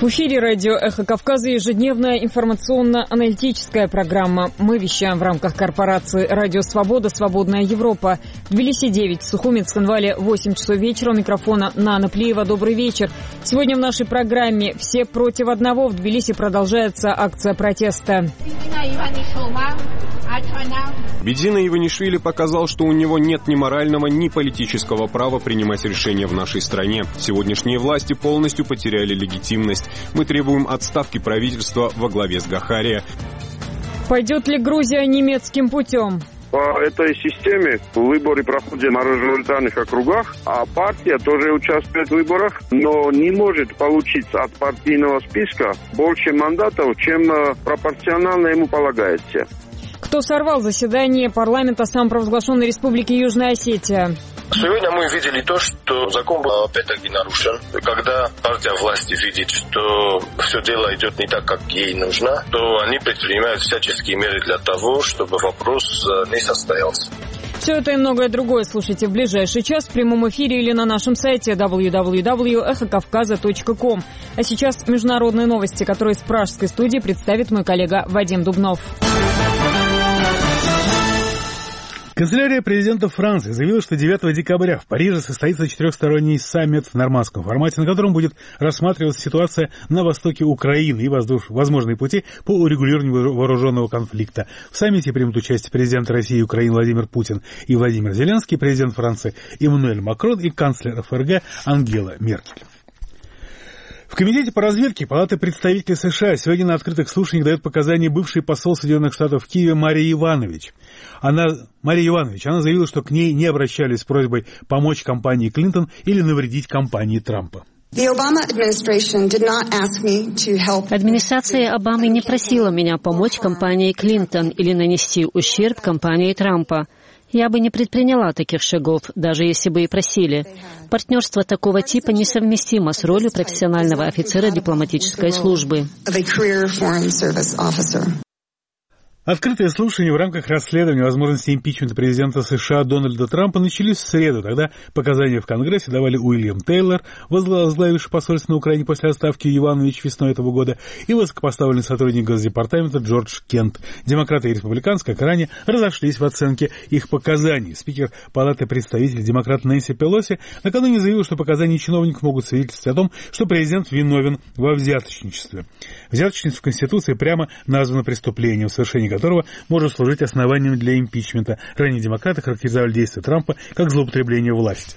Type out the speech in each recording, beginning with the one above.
В эфире радио «Эхо Кавказа» ежедневная информационно-аналитическая программа. Мы вещаем в рамках корпорации «Радио Свобода. Свободная Европа». В Тбилиси 9, в Сухуми, Цхинвале 8 часов вечера. У микрофона Нана Плиева. Добрый вечер. Сегодня в нашей программе «Все против одного». В Тбилиси продолжается акция протеста. Бидзина Иванишвили показал, что у него нет ни морального, ни политического права принимать решения в нашей стране. Сегодняшние власти полностью потеряли легитимность. Мы требуем отставки правительства во главе с Гахария. Пойдет ли Грузия немецким путем? По этой системе выборы проходят в мажоритарных округах, а партия тоже участвует в выборах, но не может получить от партийного списка больше мандатов, чем пропорционально ему полагается. Кто сорвал заседание парламента самопровозглашенной Республики Южная Осетия? Сегодня мы видели то, что закон был опять-таки нарушен. Когда партия власти видит, что все дело идет не так, как ей нужно, то они предпринимают всяческие меры для того, чтобы вопрос не состоялся. Все это и многое другое слушайте в ближайший час в прямом эфире или на нашем сайте www.эхокавказа.ком. А сейчас международные новости, которые из пражской студии представит мой коллега Вадим Дубнов. Канцелярия президента Франции заявила, что 9 декабря в Париже состоится четырехсторонний саммит в нормандском формате, на котором будет рассматриваться ситуация на востоке Украины и возможные пути по урегулированию вооруженного конфликта. В саммите примут участие президент России и Украины Владимир Путин и Владимир Зеленский, президент Франции Эммануэль Макрон и канцлер ФРГ Ангела Меркель. В Комитете по разведке Палаты представителей США сегодня на открытых слушаниях дает показания бывший посол Соединенных Штатов в Киеве Мария Иванович. Она заявила, что к ней не обращались с просьбой помочь кампании Клинтон или навредить кампании Трампа. Администрация Обамы не просила меня помочь кампании Клинтон или нанести ущерб кампании Трампа. Я бы не предприняла таких шагов, даже если бы и просили. Партнерство такого типа несовместимо с ролью профессионального офицера дипломатической службы. Открытые слушания в рамках расследования возможности импичмента президента США Дональда Трампа начались в среду. Тогда показания в Конгрессе давали Уильям Тейлор, возглавивший посольство на Украине после отставки Иванович весной этого года, и высокопоставленный сотрудник Госдепартамента Джордж Кент. Демократы и республиканцы, как и ранее, разошлись в оценке их показаний. Спикер Палаты представителей демократ Нэнси Пелоси накануне заявил, что показания чиновников могут свидетельствовать о том, что президент виновен во взяточничестве. Взяточничество в Конституции прямо названо преступлением, в совершении которого может служить основанием для импичмента. Ранее демократы характеризовали действия Трампа как злоупотребление власти.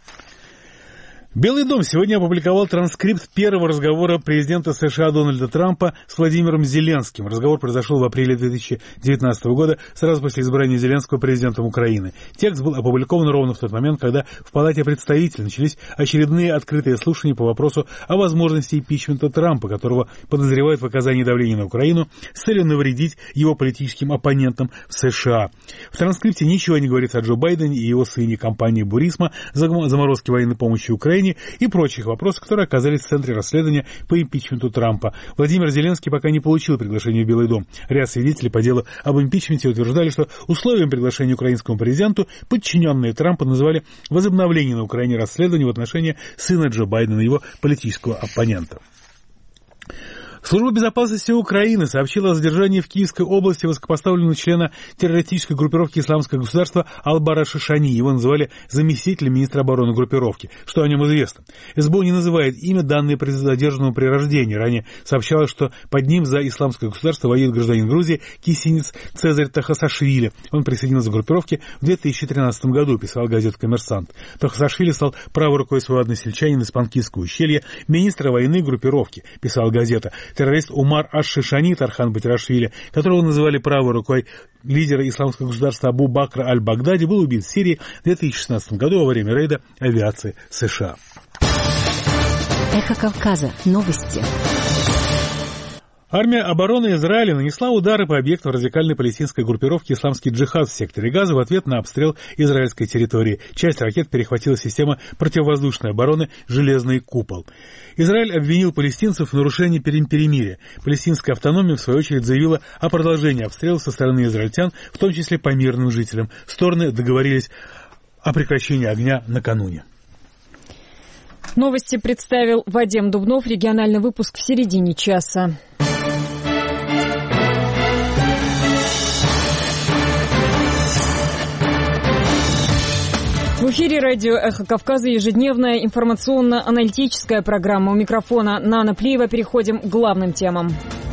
Белый дом сегодня опубликовал транскрипт первого разговора президента США Дональда Трампа с Владимиром Зеленским. Разговор произошел в апреле 2019 года, сразу после избрания Зеленского президентом Украины. Текст был опубликован ровно в тот момент, когда в Палате представителей начались очередные открытые слушания по вопросу о возможности импичмента Трампа, которого подозревают в оказании давления на Украину с целью навредить его политическим оппонентам в США. В транскрипте ничего не говорится о Джо Байдене и его сыне, компании Бурисма, заморозке военной помощи Украине и прочих вопросов, которые оказались в центре расследования по импичменту Трампа. Владимир Зеленский пока не получил приглашение в Белый дом. Ряд свидетелей по делу об импичменте утверждали, что условием приглашения украинскому президенту подчиненные Трампа называли возобновление на Украине расследования в отношении сына Джо Байдена и его политического оппонента. Служба безопасности Украины сообщила о задержании в Киевской области высокопоставленного члена террористической группировки «Исламское государство» Албара Шишани. Его называли заместителем министра обороны группировки. Что о нем известно? СБУ не называет имя, данные задержанному при рождении. Ранее сообщалось, что под ним за «Исламское государство» воюет гражданин Грузии кисинец Цезарь Тахасашвили. Он присоединился к группировке в 2013 году, писал газета «Коммерсант». Тахасашвили стал правой рукой своего односельчанина из Панкистского ущелья, министра войны группировки, писала газета. Террорист Умар Аш-Шишани Тархан Батирашвили, которого называли правой рукой лидера исламского государства Абу Бакра Аль-Багдади, был убит в Сирии в 2016 году во время рейда авиации США. Эхо Кавказа. Новости. Армия обороны Израиля нанесла удары по объектам радикальной палестинской группировки «Исламский джихад» в секторе Газа в ответ на обстрел израильской территории. Часть ракет перехватила система противовоздушной обороны «Железный купол». Израиль обвинил палестинцев в нарушении перемирия. Палестинская автономия, в свою очередь, заявила о продолжении обстрелов со стороны израильтян, в том числе по мирным жителям. Стороны договорились о прекращении огня накануне. Новости представил Вадим Дубнов. Региональный выпуск в середине часа. В эфире радио «Эхо Кавказа» ежедневная информационно-аналитическая программа. У микрофона Нана Плиева. Переходим к главным темам.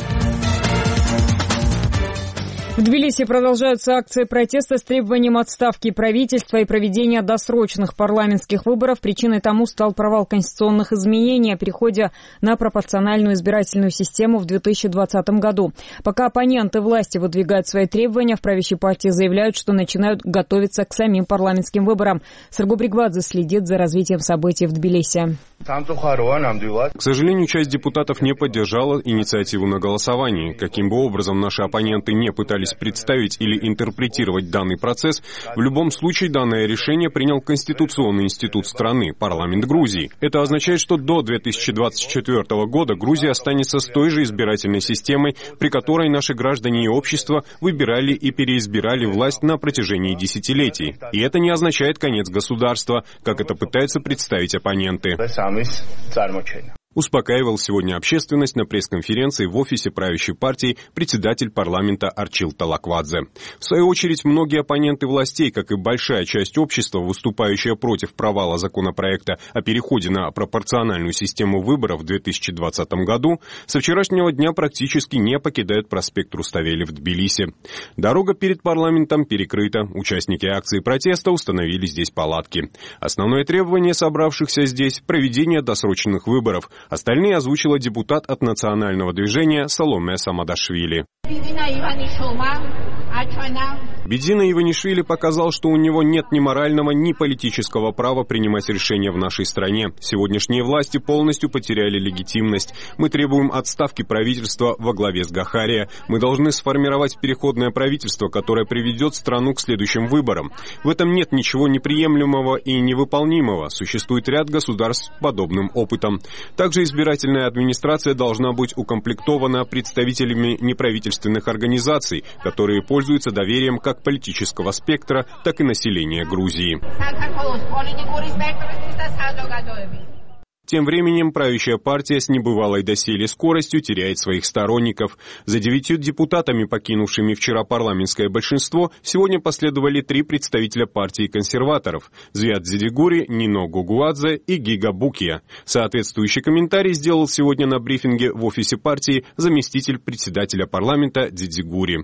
В Тбилиси продолжаются акции протеста с требованием отставки правительства и проведения досрочных парламентских выборов. Причиной тому стал провал конституционных изменений о переходе на пропорциональную избирательную систему в 2020 году. Пока оппоненты власти выдвигают свои требования, в правящей партии заявляют, что начинают готовиться к самим парламентским выборам. Сарго Бригвадзе следит за развитием событий в Тбилиси. К сожалению, часть депутатов не поддержала инициативу на голосовании. Каким бы образом наши оппоненты не пытались представить или интерпретировать данный процесс, в любом случае данное решение принял Конституционный институт страны, парламент Грузии. Это означает, что до 2024 года Грузия останется с той же избирательной системой, при которой наши граждане и общество выбирали и переизбирали власть на протяжении десятилетий. И это не означает конец государства, как это пытаются представить оппоненты. Успокаивал сегодня общественность на пресс-конференции в офисе правящей партии председатель парламента Арчил Талаквадзе. В свою очередь, многие оппоненты властей, как и большая часть общества, выступающая против провала законопроекта о переходе на пропорциональную систему выборов в 2020 году, со вчерашнего дня практически не покидают проспект Руставели в Тбилиси. Дорога перед парламентом перекрыта. Участники акции протеста установили здесь палатки. Основное требование собравшихся здесь – проведение досрочных выборов. Остальные озвучила депутат от национального движения Саломе Самадашвили. Бедина Иванишвили показал, что у него нет ни морального, ни политического права принимать решения в нашей стране. Сегодняшние власти полностью потеряли легитимность. Мы требуем отставки правительства во главе с Гахария. Мы должны сформировать переходное правительство, которое приведет страну к следующим выборам. В этом нет ничего неприемлемого и невыполнимого. Существует ряд государств с подобным опытом. Также избирательная администрация должна быть укомплектована представителями неправительственных организаций, которые пользуются доверием как политического спектра, так и населения Грузии. Тем временем правящая партия с небывалой доселе скоростью теряет своих сторонников. За 9 депутатами, покинувшими вчера парламентское большинство, сегодня последовали 3 представителя партии консерваторов – Звят Дзидигури, Нино Гугуадзе и Гига Букия. Соответствующий комментарий сделал сегодня на брифинге в офисе партии заместитель председателя парламента Дзидигури.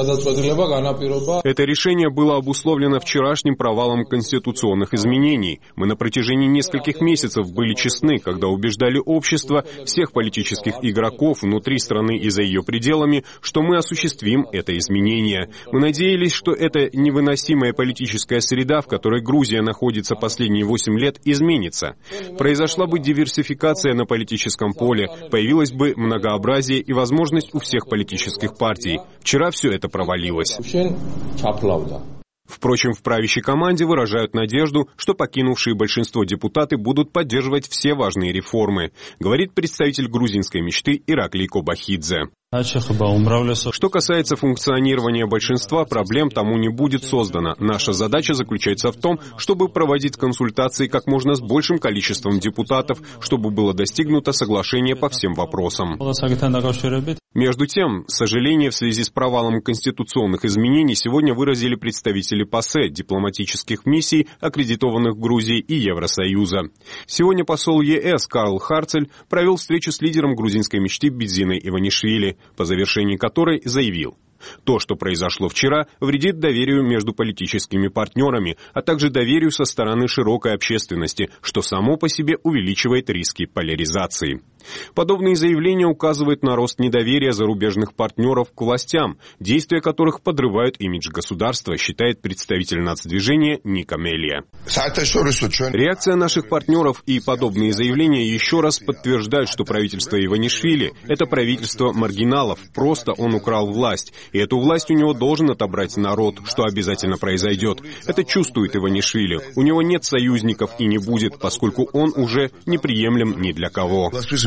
Это решение было обусловлено вчерашним провалом конституционных изменений. Мы на протяжении нескольких месяцев были честны, когда убеждали общество, всех политических игроков внутри страны и за ее пределами, что мы осуществим это изменение. Мы надеялись, что эта невыносимая политическая среда, в которой Грузия находится последние 8 лет, изменится. Произошла бы диверсификация на политическом поле, появилось бы многообразие и возможность у всех политических партий. Вчера все это провалилось. Впрочем, в правящей команде выражают надежду, что покинувшие большинство депутаты будут поддерживать все важные реформы, говорит представитель грузинской мечты Ираклий Кобахидзе. Что касается функционирования большинства, проблем тому не будет создано. Наша задача заключается в том, чтобы проводить консультации как можно с большим количеством депутатов, чтобы было достигнуто соглашение по всем вопросам. Между тем, сожаление в связи с провалом конституционных изменений сегодня выразили представители ПАСЕ, дипломатических миссий, аккредитованных в Грузии и Евросоюза. Сегодня посол ЕС Карл Харцель провел встречу с лидером грузинской мечты Бедзиной Иванишвили, по завершении которой заявил: то, что произошло вчера, вредит доверию между политическими партнерами, а также доверию со стороны широкой общественности, что само по себе увеличивает риски поляризации. Подобные заявления указывают на рост недоверия зарубежных партнеров к властям, действия которых подрывают имидж государства, считает представитель нацдвижения Ника Мелия. Реакция наших партнеров и подобные заявления еще раз подтверждают, что правительство Иванишвили – это правительство маргиналов, просто он украл власть, и эту власть у него должен отобрать народ, что обязательно произойдет. Это чувствует Иванишвили. У него нет союзников и не будет, поскольку он уже неприемлем ни для кого.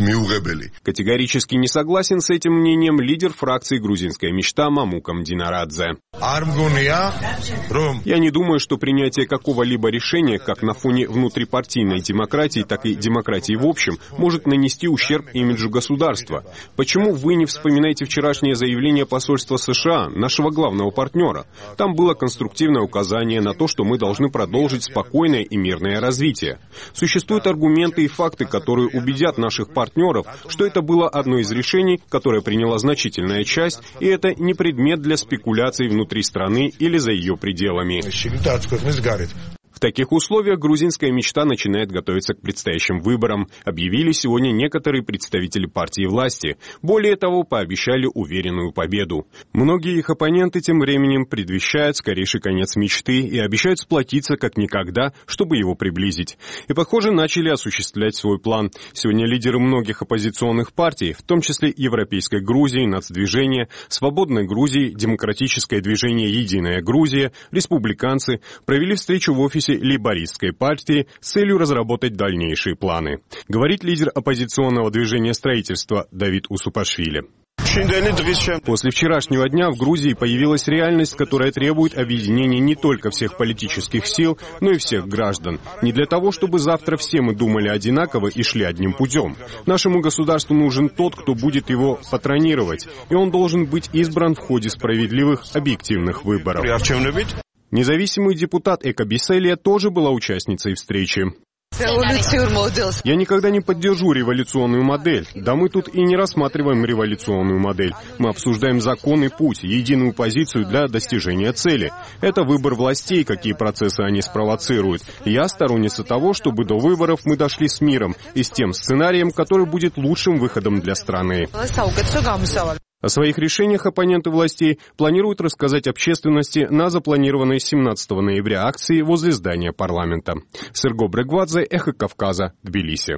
Категорически не согласен с этим мнением лидер фракции «Грузинская мечта» Мамука Мдинарадзе. Я не думаю, что принятие какого-либо решения, как на фоне внутрипартийной демократии, так и демократии в общем, может нанести ущерб имиджу государства. Почему вы не вспоминаете вчерашнее заявление посольства США, нашего главного партнера? Там было конструктивное указание на то, что мы должны продолжить спокойное и мирное развитие. Существуют аргументы и факты, которые убедят наших партнеров, что это было одно из решений, которое приняла значительная часть, и это не предмет для спекуляций внутри страны или за ее пределами. В таких условиях грузинская мечта начинает готовиться к предстоящим выборам, объявили сегодня некоторые представители партии власти. Более того, пообещали уверенную победу. Многие их оппоненты тем временем предвещают скорейший конец мечты и обещают сплотиться как никогда, чтобы его приблизить. И, похоже, начали осуществлять свой план. Сегодня лидеры многих оппозиционных партий, в том числе Европейской Грузии, Нацдвижения, Свободной Грузии, Демократическое движение «Единая Грузия», республиканцы, провели встречу в офисе лейбористской партии с целью разработать дальнейшие планы. Говорит лидер оппозиционного движения строительства Давид Усупашвили. После вчерашнего дня в Грузии появилась реальность, которая требует объединения не только всех политических сил, но и всех граждан. Не для того, чтобы завтра все мы думали одинаково и шли одним путем. Нашему государству нужен тот, кто будет его патронировать, и он должен быть избран в ходе справедливых, объективных выборов. Независимый депутат Эка Биселия тоже была участницей встречи. Я никогда не поддержу революционную модель. Да мы тут и не рассматриваем революционную модель. Мы обсуждаем закон и путь, единую позицию для достижения цели. Это выбор властей, какие процессы они спровоцируют. Я сторонница того, чтобы до выборов мы дошли с миром и с тем сценарием, который будет лучшим выходом для страны. О своих решениях оппоненты властей планируют рассказать общественности на запланированной 17 ноября акции возле здания парламента. Серго Брегвадзе, Эхо Кавказа, Тбилиси.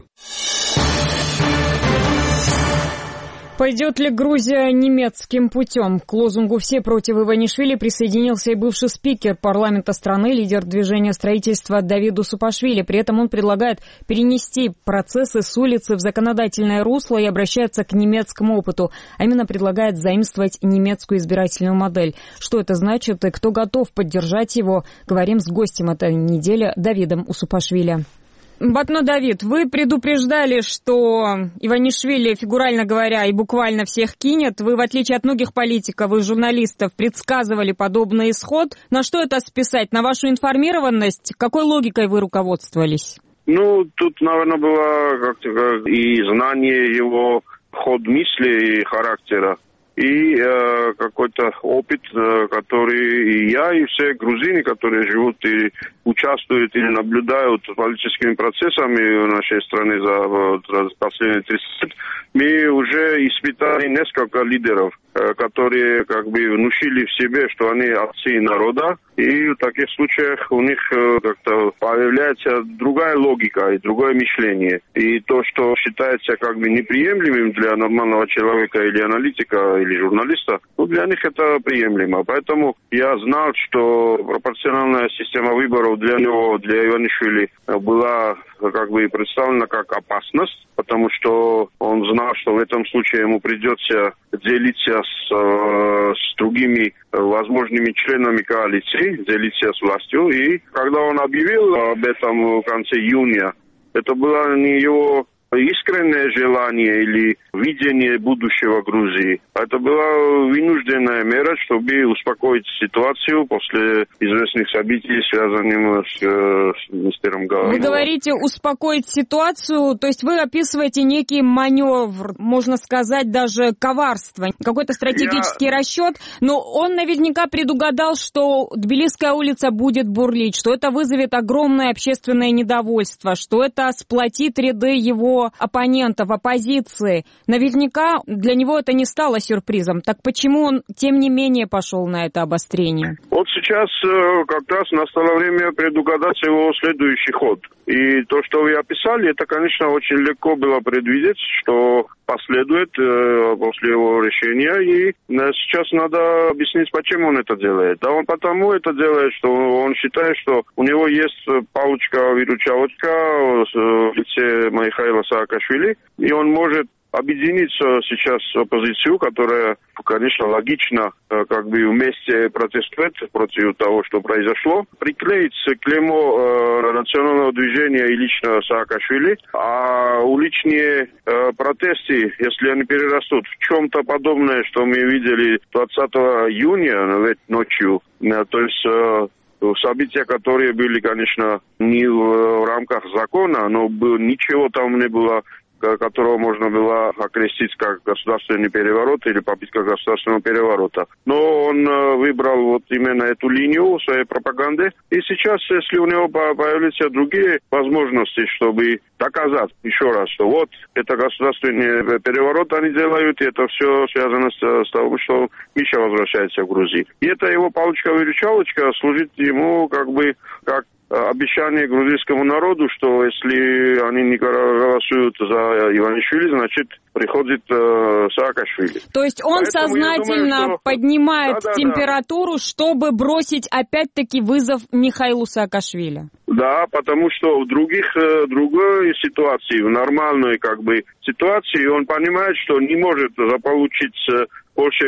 Пойдет ли Грузия немецким путем? К лозунгу «Все против Иванишвили» присоединился и бывший спикер парламента страны, лидер движения строительства Давид Усупашвили. При этом он предлагает перенести процессы с улицы в законодательное русло и обращается к немецкому опыту. А именно предлагает заимствовать немецкую избирательную модель. Что это значит и кто готов поддержать его, говорим с гостем этой недели Давидом Усупашвили. Батно Давид, вы предупреждали, что Иванишвили, фигурально говоря, и буквально всех кинет. Вы, в отличие от многих политиков и журналистов, предсказывали подобный исход. На что это списать? На вашу информированность? Какой логикой вы руководствовались? Тут, наверное, было как-то и знание его ход мысли и характера. И какой-то опыт, который и я, и все грузины, которые живут и участвуют или наблюдают политическими процессами в нашей стране за последние 30 лет, мы уже испытали несколько лидеров, которые как бы внушили в себе, что они отцы народа, и в таких случаях у них как-то появляется другая логика и другое мышление. И то, что считается как бы неприемлемым для нормального человека или аналитика, или журналиста, для них это приемлемо. Поэтому я знал, что пропорциональная система выборов для него, для Иванишвили, была как бы представлена как опасность, потому что он знал, что в этом случае ему придется делиться с другими возможными членами коалиции, делиться с властью. И когда он объявил об этом в конце июня, это было не его искреннее желание или видение будущего Грузии. Это была вынужденная мера, чтобы успокоить ситуацию после известных событий, связанных с министером Галаевым. Вы говорите успокоить ситуацию, то есть вы описываете некий маневр, можно сказать, даже коварство, какой-то стратегический расчет, но он наверняка предугадал, что Тбилисская улица будет бурлить, что это вызовет огромное общественное недовольство, что это сплотит ряды его оппонентов, оппозиции. Наверняка для него это не стало сюрпризом. Так почему он, тем не менее, пошел на это обострение? Вот сейчас как раз настало время предугадать его следующий ход. И то, что вы описали, это, конечно, очень легко было предвидеть, что последует после его решения. И сейчас надо объяснить, почему он это делает. Да он потому это делает, что он считает, что у него есть палочка-выручалочка в лице Михаила Саакашвили, и он может объединиться сейчас с оппозицией, которая, конечно, логично вместе протестует против того, что произошло, приклеить клеймо национального движения и лично Саакашвили, а уличные протесты, если они перерастут в чем-то подобное, что мы видели 20 июня ночью, то есть события, которые были, конечно, не в рамках закона, но ничего там не было, которого можно было окрестить как государственный переворот или попытка государственного переворота. Но он выбрал именно эту линию своей пропаганды. И сейчас, если у него появятся другие возможности, чтобы доказать еще раз, что это государственный переворот они делают, и это все связано с того, что Миша возвращается в Грузию. И это его палочка-выручалочка служит ему как обещание грузинскому народу, что если они не голосуют за Иванишвили, значит, приходит Саакашвили. То есть он поэтому сознательно поднимает температуру, чтобы бросить опять-таки вызов Михаилу Саакашвили? Да, потому что в другой ситуации, в нормальной ситуации, он понимает, что не может заполучить больше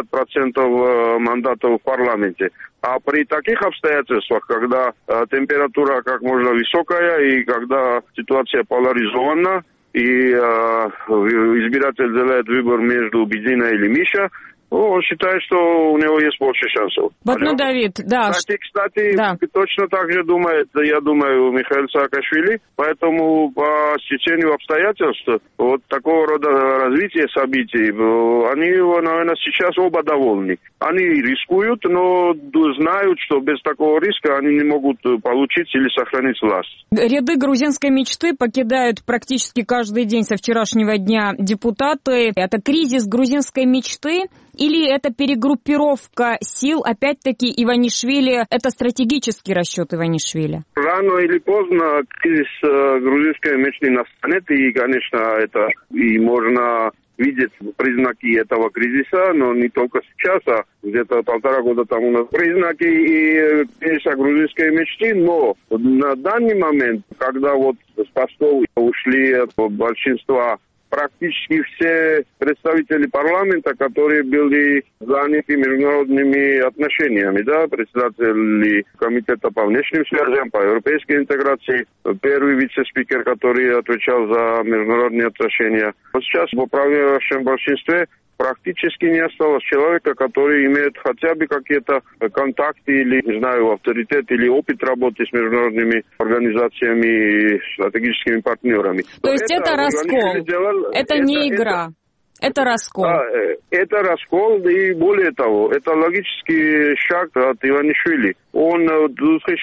50% мандатов в парламенте. А при таких обстоятельствах, когда температура как можно высокая и когда ситуация поляризована, и избиратель делает выбор между Бедина или Миша, он считает, что у него есть больше шансов. Давид, да. Кстати, да. Точно так же думает, я думаю, Михаил Саакашвили, поэтому по стечению обстоятельств такого рода развития событий, они, наверное, сейчас оба довольны. Они рискуют, но знают, что без такого риска они не могут получить или сохранить власть. Ряды грузинской мечты покидают практически каждый день со вчерашнего дня депутаты. Это кризис грузинской мечты? Или это перегруппировка сил, опять-таки, Иванишвили, это стратегический расчет Иванишвили? Рано или поздно кризис грузинской мечты настанет, и, конечно, это и можно видеть признаки этого кризиса, но не только сейчас, а где-то 1,5 года тому назад. Признаки и кризиса грузинской мечты, но на данный момент, когда с постов ушли большинства практически все представители парламента, которые были заняты международными отношениями, председатели комитета по внешним связям, по европейской интеграции, первый вице-спикер, который отвечал за международные отношения. Сейчас в управляющем большинстве практически не осталось человека, который имеет хотя бы какие-то контакты или, не знаю, авторитет или опыт работы с международными организациями и стратегическими партнерами. То есть это раскол, это не игра. Это раскол. Да, это раскол, и более того, это логический шаг от Иванишвили. Он в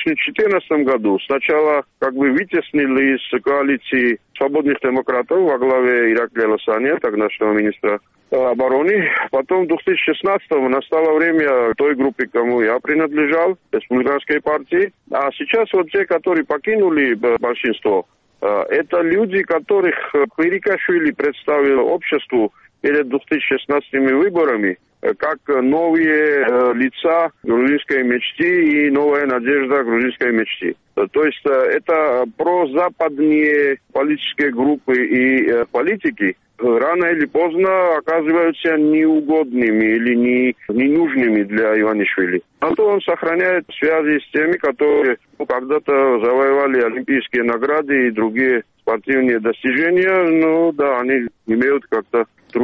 2014 году сначала вытеснил из коалиции свободных демократов во главе Ираклия Лосаня, тогдашнего министра обороны. Потом в 2016-м настало время той группы, кому я принадлежал, республиканской партии. А сейчас те, которые покинули большинство, это люди, которых Квирикашвили представил обществу перед 2016 выборами как новые лица грузинской мечты и новая надежда грузинской мечты. То есть это прозападные политические группы и политики рано или поздно оказываются неугодными или ненужными для Иванишвили. А то он сохраняет связи с теми, которые когда-то завоевали олимпийские награды и другие спортивные достижения. Они имеют как-то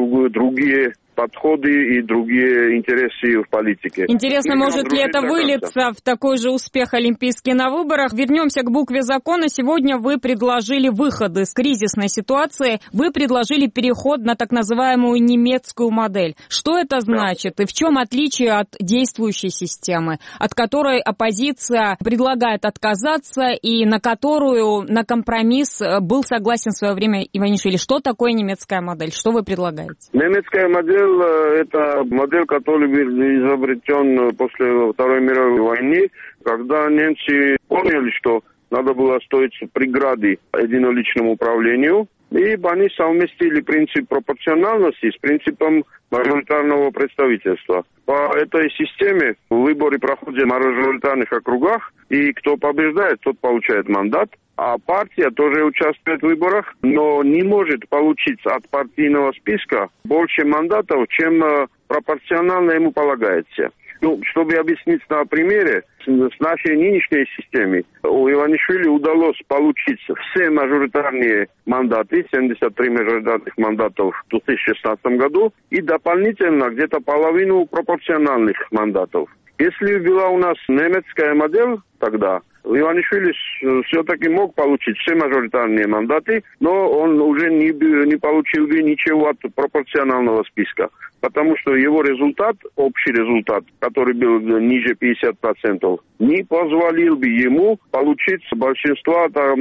другие подходы и другие интересы в политике. Интересно, может ли это вылиться в такой же успех олимпийский на выборах? Вернемся к букве закона. Сегодня вы предложили выход из кризисной ситуации. Вы предложили переход на так называемую немецкую модель. Что это значит и в чем отличие от действующей системы, от которой оппозиция предлагает отказаться и на которую на компромисс был согласен в свое время Иванишвили? Что такое немецкая модель? Что вы предлагаете? Немецкая модель — это модель, которая был изобретен после Второй мировой войны, когда немцы поняли, что надо было строить преграды единоличному управлению, и они совместили принцип пропорциональности с принципом мажоритарного представительства. По этой системе выборы проходят в мажоритарных округах, и кто побеждает, тот получает мандат. А партия тоже участвует в выборах, но не может получить от партийного списка больше мандатов, чем пропорционально ему полагается. Чтобы объяснить на примере, с нашей нынешней системой у Иванишвили удалось получить все мажоритарные мандаты, 73 мажоритарных мандатов в 2016 году, и дополнительно где-то половину пропорциональных мандатов. Если была у нас немецкая модель тогда, Иванишвили все-таки мог получить все мажоритарные мандаты, но он уже не получил бы ничего от пропорционального списка, потому что его результат, общий результат, который был ниже 50%, не позволил бы ему получить большинство, там,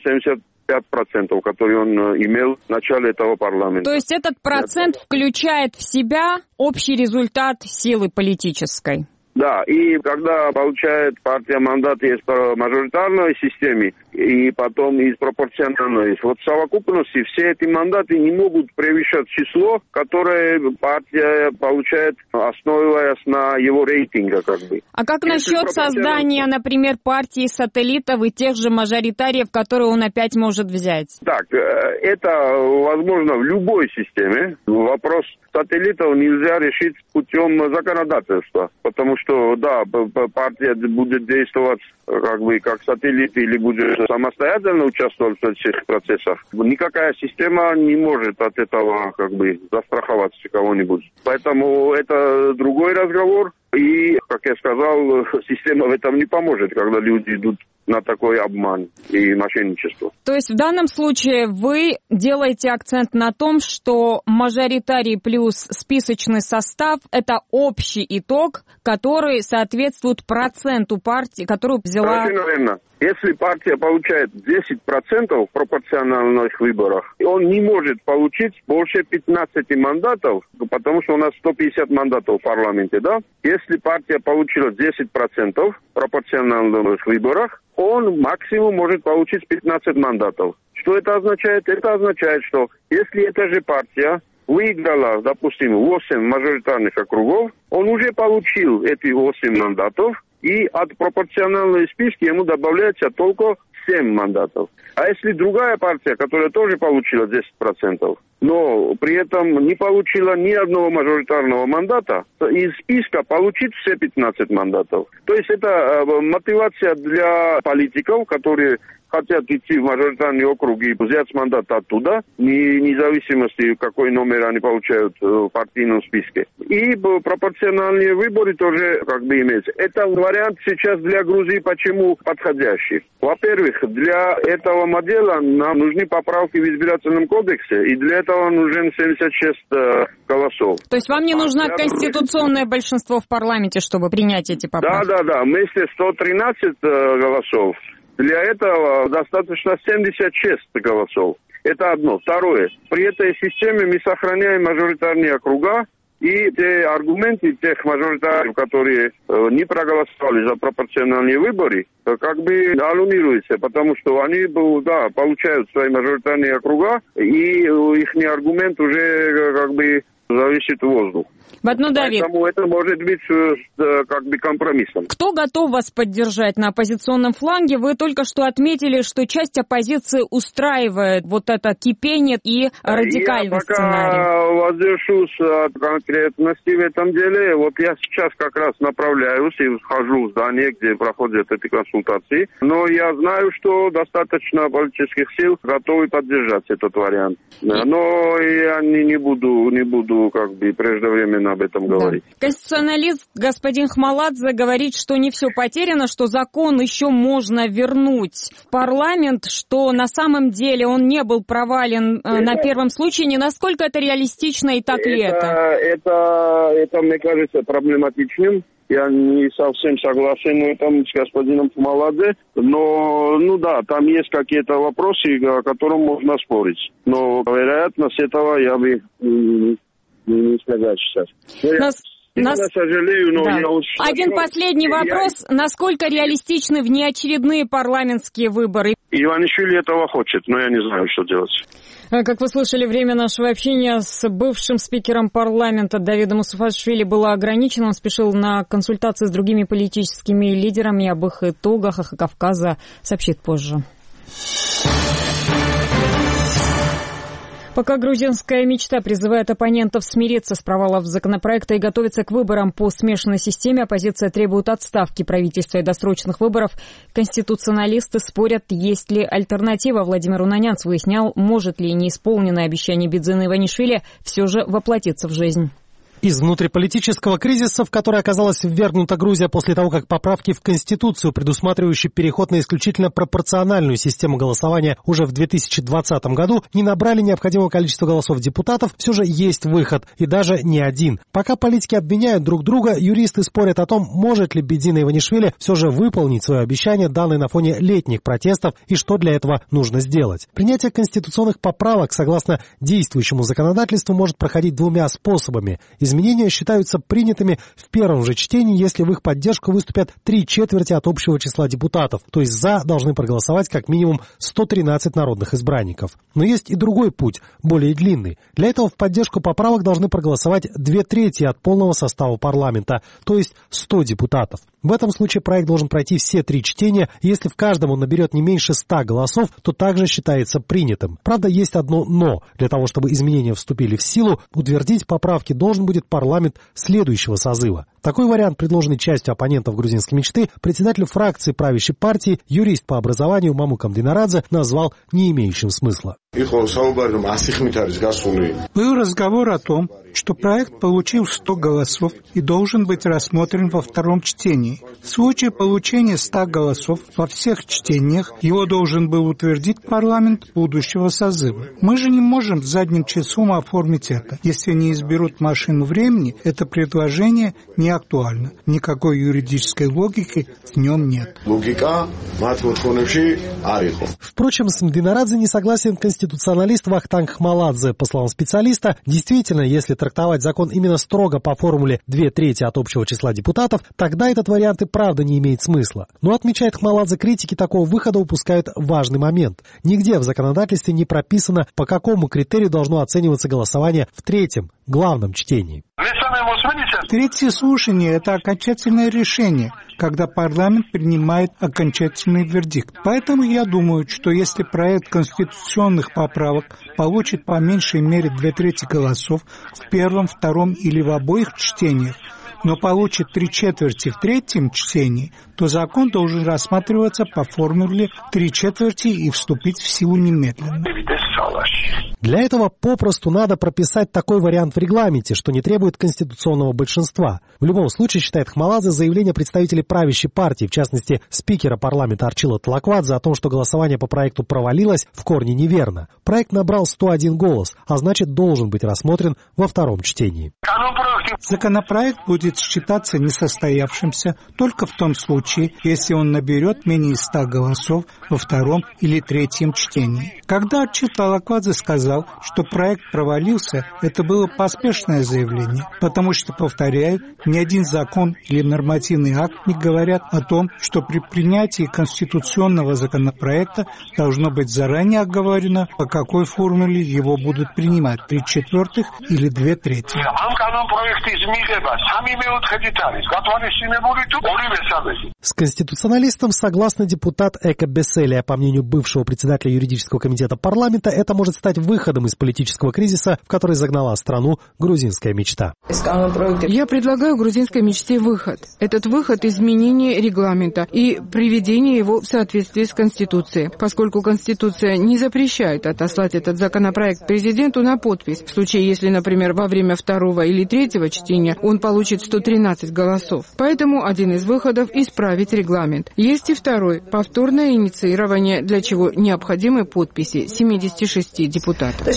75%, которые он имел в начале этого парламента. То есть этот процент включает в себя общий результат силы политической? Да, и когда получает партия мандаты из мажоритарной системы и потом из пропорциональной, вот в совокупности все эти мандаты не могут превышать число, которое партия получает, основываясь на его рейтинге, как бы. А как насчет создания, например, партии-сателлитов и тех же мажоритариев, которые он опять может взять? Так, это возможно в любой системе. Вопрос сателлитов нельзя решить путем законодательства, потому что, да, партия будет действовать как бы как сателлит или будет самостоятельно участвовать в этих процессах. Никакая система не может от этого как бы застраховать кого-нибудь. Поэтому это другой разговор. И, как я сказал, система в этом не поможет, когда люди идут на такой обман и мошенничество. То есть в данном случае вы делаете акцент на том, что мажоритарий плюс списочный состав – это общий итог, который соответствует проценту партии, которую взяла... Совершенно верно. Если партия получает 10% в пропорциональных выборах, он не может получить больше 15 мандатов, потому что у нас 150 мандатов в парламенте, да? Если партия получила 10% в пропорциональных выборах, он максимум может получить 15 мандатов. Что это означает? Это означает, что если эта же партия выиграла, допустим, 8 мажоритарных округов, он уже получил эти 8 мандатов, и от пропорциональной списки ему добавляется только 7 мандатов. А если другая партия, которая тоже получила 10%, но при этом не получила ни одного мажоритарного мандата, из списка получит все 15 мандатов. То есть это мотивация для политиков, которые хотят идти в мажоритарный округ и взять мандат оттуда, вне зависимости, какой номер они получают в партийном списке. И пропорциональные выборы тоже как бы имеются. Это вариант сейчас для Грузии почему подходящий. Во-первых, для этого модела нам нужны поправки в избирательном кодексе, и для этого нужен 76 голосов. То есть вам не нужно конституционное большинство в парламенте, чтобы принять эти поправки? Да. Вместе 113 голосов. Для этого достаточно 76 голосов. Это одно. Второе. При этой системе мы сохраняем мажоритарные округа, и те аргументы тех мажоритариев, которые не проголосовали за пропорциональные выборы, как бы аннулируются, потому что они, да, получают свои мажоритарные округа, и их аргумент уже как бы зависит в воздух. Поэтому это может быть как бы компромиссом. Кто готов вас поддержать на оппозиционном фланге? Вы только что отметили, что часть оппозиции устраивает вот это кипение и радикальный сценарий. Я пока воздержусь от конкретности в этом деле. Вот я сейчас как раз направляюсь и вхожу в здание, где проходят эти консультации. Но я знаю, что достаточно политических сил готовы поддержать этот вариант. Но я не буду как бы преждевременно об этом говорить. Да. Конституционалист господин Хмаладзе говорит, что не все потеряно, что закон еще можно вернуть в парламент, что на самом деле он не был провален на первом случае. Не насколько это реалистично и так ли это? Это, мне кажется, проблематичным. Я не совсем согласен в этом с господином Хмаладзе, но, да, там есть какие-то вопросы, о которых можно спорить. Но вероятность этого я бы не сказать сейчас. Я сожалею, но да. я очень... Один последний вопрос. Насколько реалистичны внеочередные парламентские выборы? Иванишвили этого хочет, но я не знаю, что делать. Как вы слышали, время нашего общения с бывшим спикером парламента Давидом Мусафашвили было ограничено. Он спешил на консультации с другими политическими лидерами. Об их итогах Кавказа сообщит позже. Пока грузинская мечта призывает оппонентов смириться с провалом законопроекта и готовиться к выборам по смешанной системе, оппозиция требует отставки правительства и досрочных выборов. Конституционалисты спорят, есть ли альтернатива. Владимир Унанянц выяснял, может ли неисполненное обещание Бидзина Иванишвили все же воплотиться в жизнь. Из внутриполитического кризиса, в который оказалась ввергнута Грузия после того, как поправки в Конституцию, предусматривающие переход на исключительно пропорциональную систему голосования уже в 2020 году, не набрали необходимого количества голосов депутатов, все же есть выход, и даже не один. Пока политики обвиняют друг друга, юристы спорят о том, может ли Бидзина Иванишвили все же выполнить свое обещание, данное на фоне летних протестов, и что для этого нужно сделать. Принятие конституционных поправок, согласно действующему законодательству, может проходить двумя способами. Изменения считаются принятыми в первом же чтении, если в их поддержку выступят 3/4 от общего числа депутатов, то есть «за» должны проголосовать как минимум 113 народных избранников. Но есть и другой путь, более длинный. Для этого в поддержку поправок должны проголосовать 2/3 от полного состава парламента, то есть 100 депутатов. В этом случае проект должен пройти все 3 чтения, и если в каждом он наберет не меньше 100 голосов, то также считается принятым. Правда, есть одно «но». Для того, чтобы изменения вступили в силу, утвердить поправки должен будет парламент следующего созыва. Такой вариант, предложенный частью оппонентов грузинской мечты, председатель фракции правящей партии, юрист по образованию Мамук Амдинарадзе, назвал не имеющим смысла. Был разговор о том, что проект получил 100 голосов и должен быть рассмотрен во втором чтении. В случае получения 100 голосов во всех чтениях его должен был утвердить парламент будущего созыва. Мы же не можем задним числом оформить это. Если не изберут машину времени, это предложение не актуально. Никакой юридической логики в нем нет. Впрочем, с Амдинарадзе не согласен конституционалист Вахтанг Хмаладзе. По словам специалиста, действительно, если трактовать закон именно строго по формуле 2/3 от общего числа депутатов, тогда этот вариант и правда не имеет смысла. Но, отмечает Хмаладзе, критики такого выхода упускают важный момент. Нигде в законодательстве не прописано, по какому критерию должно оцениваться голосование в третьем, главном чтении. Третье слушание – это окончательное решение, когда парламент принимает окончательный вердикт. Поэтому я думаю, что если проект конституционных поправок получит по меньшей мере 2/3 голосов в первом, втором или в обоих чтениях, но получит 3/4 в третьем чтении, то закон должен рассматриваться по формуле 3/4 и вступить в силу немедленно. Для этого попросту надо прописать такой вариант в регламенте, что не требует конституционного большинства. В любом случае, считает Хмаладзе, заявление представителей правящей партии, в частности, спикера парламента Арчила Талаквадзе, о том, что голосование по проекту провалилось, в корне неверно. Проект набрал 101 голос, а значит, должен быть рассмотрен во втором чтении. Законопроект будет считаться несостоявшимся только в том случае, если он наберет менее 100 голосов во втором или третьем чтении. Когда Арчил Талаквадзе сказал, что проект провалился, это было поспешное заявление, потому что, повторяю, ни один закон или нормативный акт не говорят о том, что при принятии конституционного законопроекта должно быть заранее оговорено, по какой формуле его будут принимать, 3/4 или 2/3. С конституционалистом согласна депутат Эка Беселия. По мнению бывшего председателя юридического комитета парламента, это может стать выходом из политического кризиса, в который загнала страну грузинская мечта. Я предлагаю грузинской мечте выход. Этот выход – изменение регламента и приведение его в соответствии с Конституцией. Поскольку Конституция не запрещает отослать этот законопроект президенту на подпись, в случае, если, например, во время второго или третьего чтения он получит 113 голосов. Поэтому один из выходов – исправить регламент. Есть и второй – повторное инициирование, для чего необходимы подписи 76 депутатов.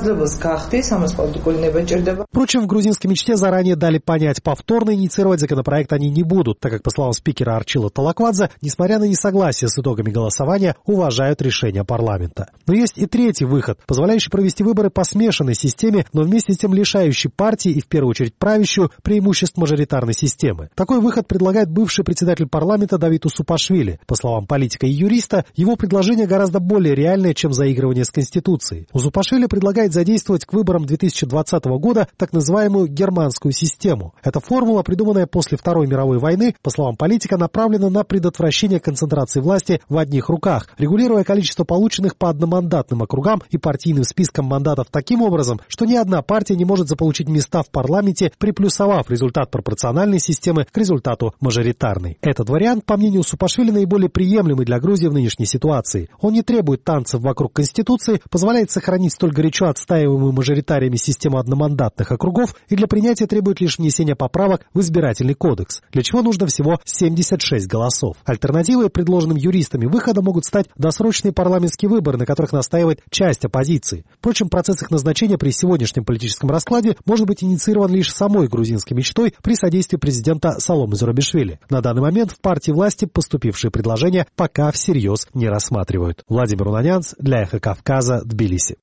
Впрочем, в грузинской мечте заранее дали понять, повторно инициировать законопроект они не будут, так как, по словам спикера Арчила Талаквадзе, несмотря на несогласие с итогами голосования, уважают решение парламента. Но есть и третий выход, позволяющий провести выборы по смешанной системе, но вместе с тем лишающий партии и, в первую очередь, правящую преимуществ мажоритарной системы. Такой выход предлагает бывший председатель парламента парламента Давид Усупашвили. По словам политика и юриста, его предложение гораздо более реальное, чем заигрывание с Конституцией. Усупашвили предлагает задействовать к выборам 2020 года так называемую германскую систему. Эта формула, придуманная после Второй мировой войны, по словам политика, направлена на предотвращение концентрации власти в одних руках, регулируя количество полученных по одномандатным округам и партийным спискам мандатов таким образом, что ни одна партия не может заполучить места в парламенте, приплюсовав результат пропорциональной системы к результату мажоритарной. Этот вариант, по мнению Усупашвили, наиболее приемлемый для Грузии в нынешней ситуации. Он не требует танцев вокруг Конституции, позволяет сохранить столь горячо отстаиваемую мажоритариями систему одномандатных округов и для принятия требует лишь внесения поправок в избирательный кодекс, для чего нужно всего 76 голосов. Альтернативой предложенным юристами выхода могут стать досрочные парламентские выборы, на которых настаивает часть оппозиции. Впрочем, процесс их назначения при сегодняшнем политическом раскладе может быть инициирован лишь самой грузинской мечтой при содействии президента Саломе Зурабишвили. На данный момент в партии власти поступившие предложения пока всерьез не рассматривают. Владимир Унанянц для Эхо Кавказа, Тбилиси.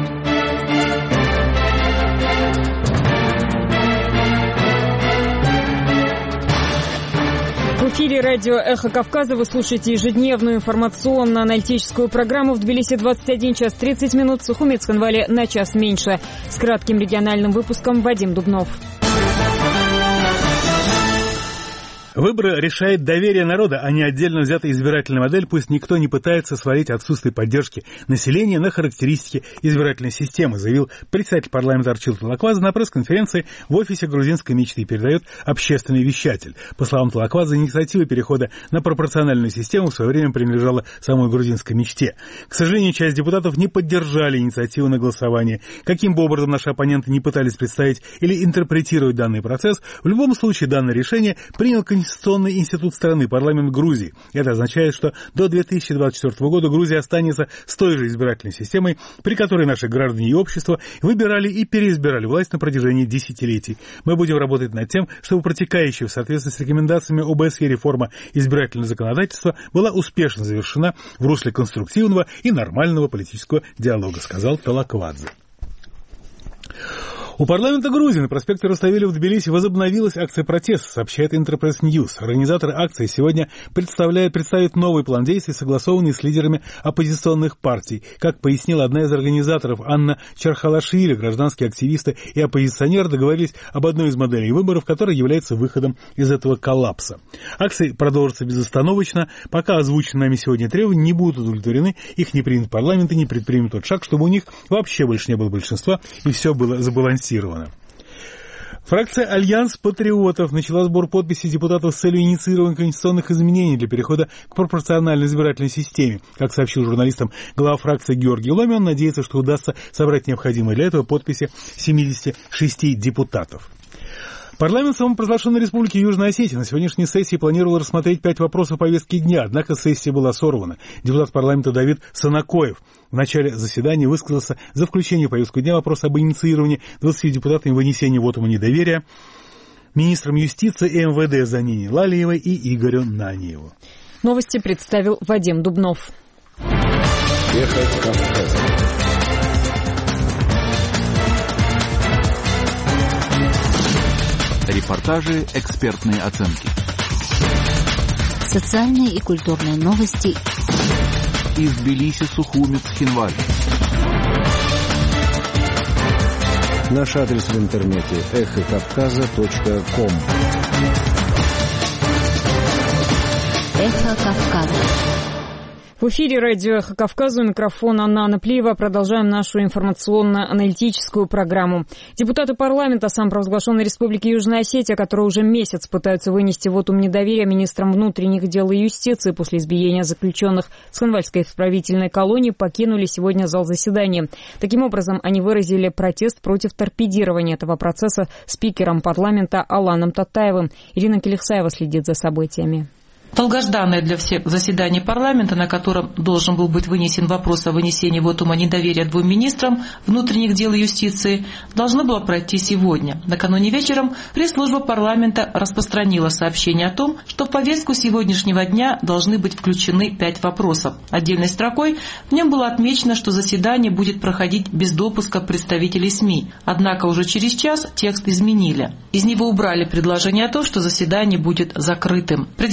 В эфире радио «Эхо Кавказа» вы слушаете ежедневную информационно-аналитическую программу. В Тбилиси 21 час 30 минут, в Сухумецком-Вале на час меньше. С кратким региональным выпуском Вадим Дубнов. Выборы решает доверие народа, а не отдельно взятая избирательная модель. Пусть никто не пытается свалить отсутствие поддержки населения на характеристики избирательной системы, заявил председатель парламента Арчил Талаквадзе на пресс-конференции в офисе грузинской мечты, передает общественный вещатель. По словам Талаквадзе, инициатива перехода на пропорциональную систему в свое время принадлежала самой грузинской мечте. К сожалению, часть депутатов не поддержали инициативу на голосование. Каким бы образом наши оппоненты не пытались представить или интерпретировать данный процесс, в любом случае данное решение принял Конституционный институт страны, парламент Грузии. Это означает, что до 2024 года Грузия останется с той же избирательной системой, при которой наши граждане и общество выбирали и переизбирали власть на протяжении десятилетий. Мы будем работать над тем, чтобы протекающая в соответствии с рекомендациями ОБСЕ реформа избирательного законодательства была успешно завершена в русле конструктивного и нормального политического диалога, сказал Талаквадзе. У парламента Грузии на проспекте Руставели в Тбилиси возобновилась акция протеста, сообщает Интерпресс Ньюс. Организаторы акции сегодня представят новый план действий, согласованный с лидерами оппозиционных партий. Как пояснила одна из организаторов Анна Чархалашвили, гражданские активисты и оппозиционеры договорились об одной из моделей выборов, которая является выходом из этого коллапса. Акции продолжатся безостановочно, пока озвученные нами сегодня требования не будут удовлетворены, их не примет парламент и не предпримет тот шаг, чтобы у них вообще больше не было большинства и все было забалансировано. Фракция «Альянс патриотов» начала сбор подписей депутатов с целью инициирования конституционных изменений для перехода к пропорциональной избирательной системе. Как сообщил журналистам глава фракции Георгий Ломи, он надеется, что удастся собрать необходимые для этого подписи 76 депутатов. Парламент самопровозглашенной республики Южная Осетия на сегодняшней сессии планировал рассмотреть 5 вопросов повестки дня, однако сессия была сорвана. Депутат парламента Давид Санакоев в начале заседания высказался за включение в повестку дня вопроса об инициировании 20 депутатами вынесения вотума недоверия министрам юстиции и МВД Занине Лалиевой и Игорю Наниеву. Новости представил Вадим Дубнов. Ехать Кавказа. Репортажи, экспертные оценки. Социальные и культурные новости. Из Тбилиси, Сухуми, Цхинвали. Наш адрес в интернете эхокавказа.ком. Эхо Кавказа. В эфире радио «Эхо Кавказа», у микрофона Анна Плиева. Продолжаем нашу информационно-аналитическую программу. Депутаты парламента самопровозглашенной республики Южная Осетия, которые уже месяц пытаются вынести вотум недоверия министрам внутренних дел и юстиции после избиения заключенных в Цхинвальской исправительной колонии, покинули сегодня зал заседания. Таким образом, они выразили протест против торпедирования этого процесса спикером парламента Аланом Татаевым. Ирина Келихсаева следит за событиями. Долгожданное для всех заседание парламента, на котором должен был быть вынесен вопрос о вынесении вотума недоверия 2 министрам внутренних дел и юстиции, должно было пройти сегодня. Накануне вечером пресс-служба парламента распространила сообщение о том, что в повестку сегодняшнего дня должны быть включены 5 вопросов. Отдельной строкой в нем было отмечено, что заседание будет проходить без допуска представителей СМИ. Однако уже через час текст изменили. Из него убрали предложение о том, что заседание будет закрытым. Придя в парламент,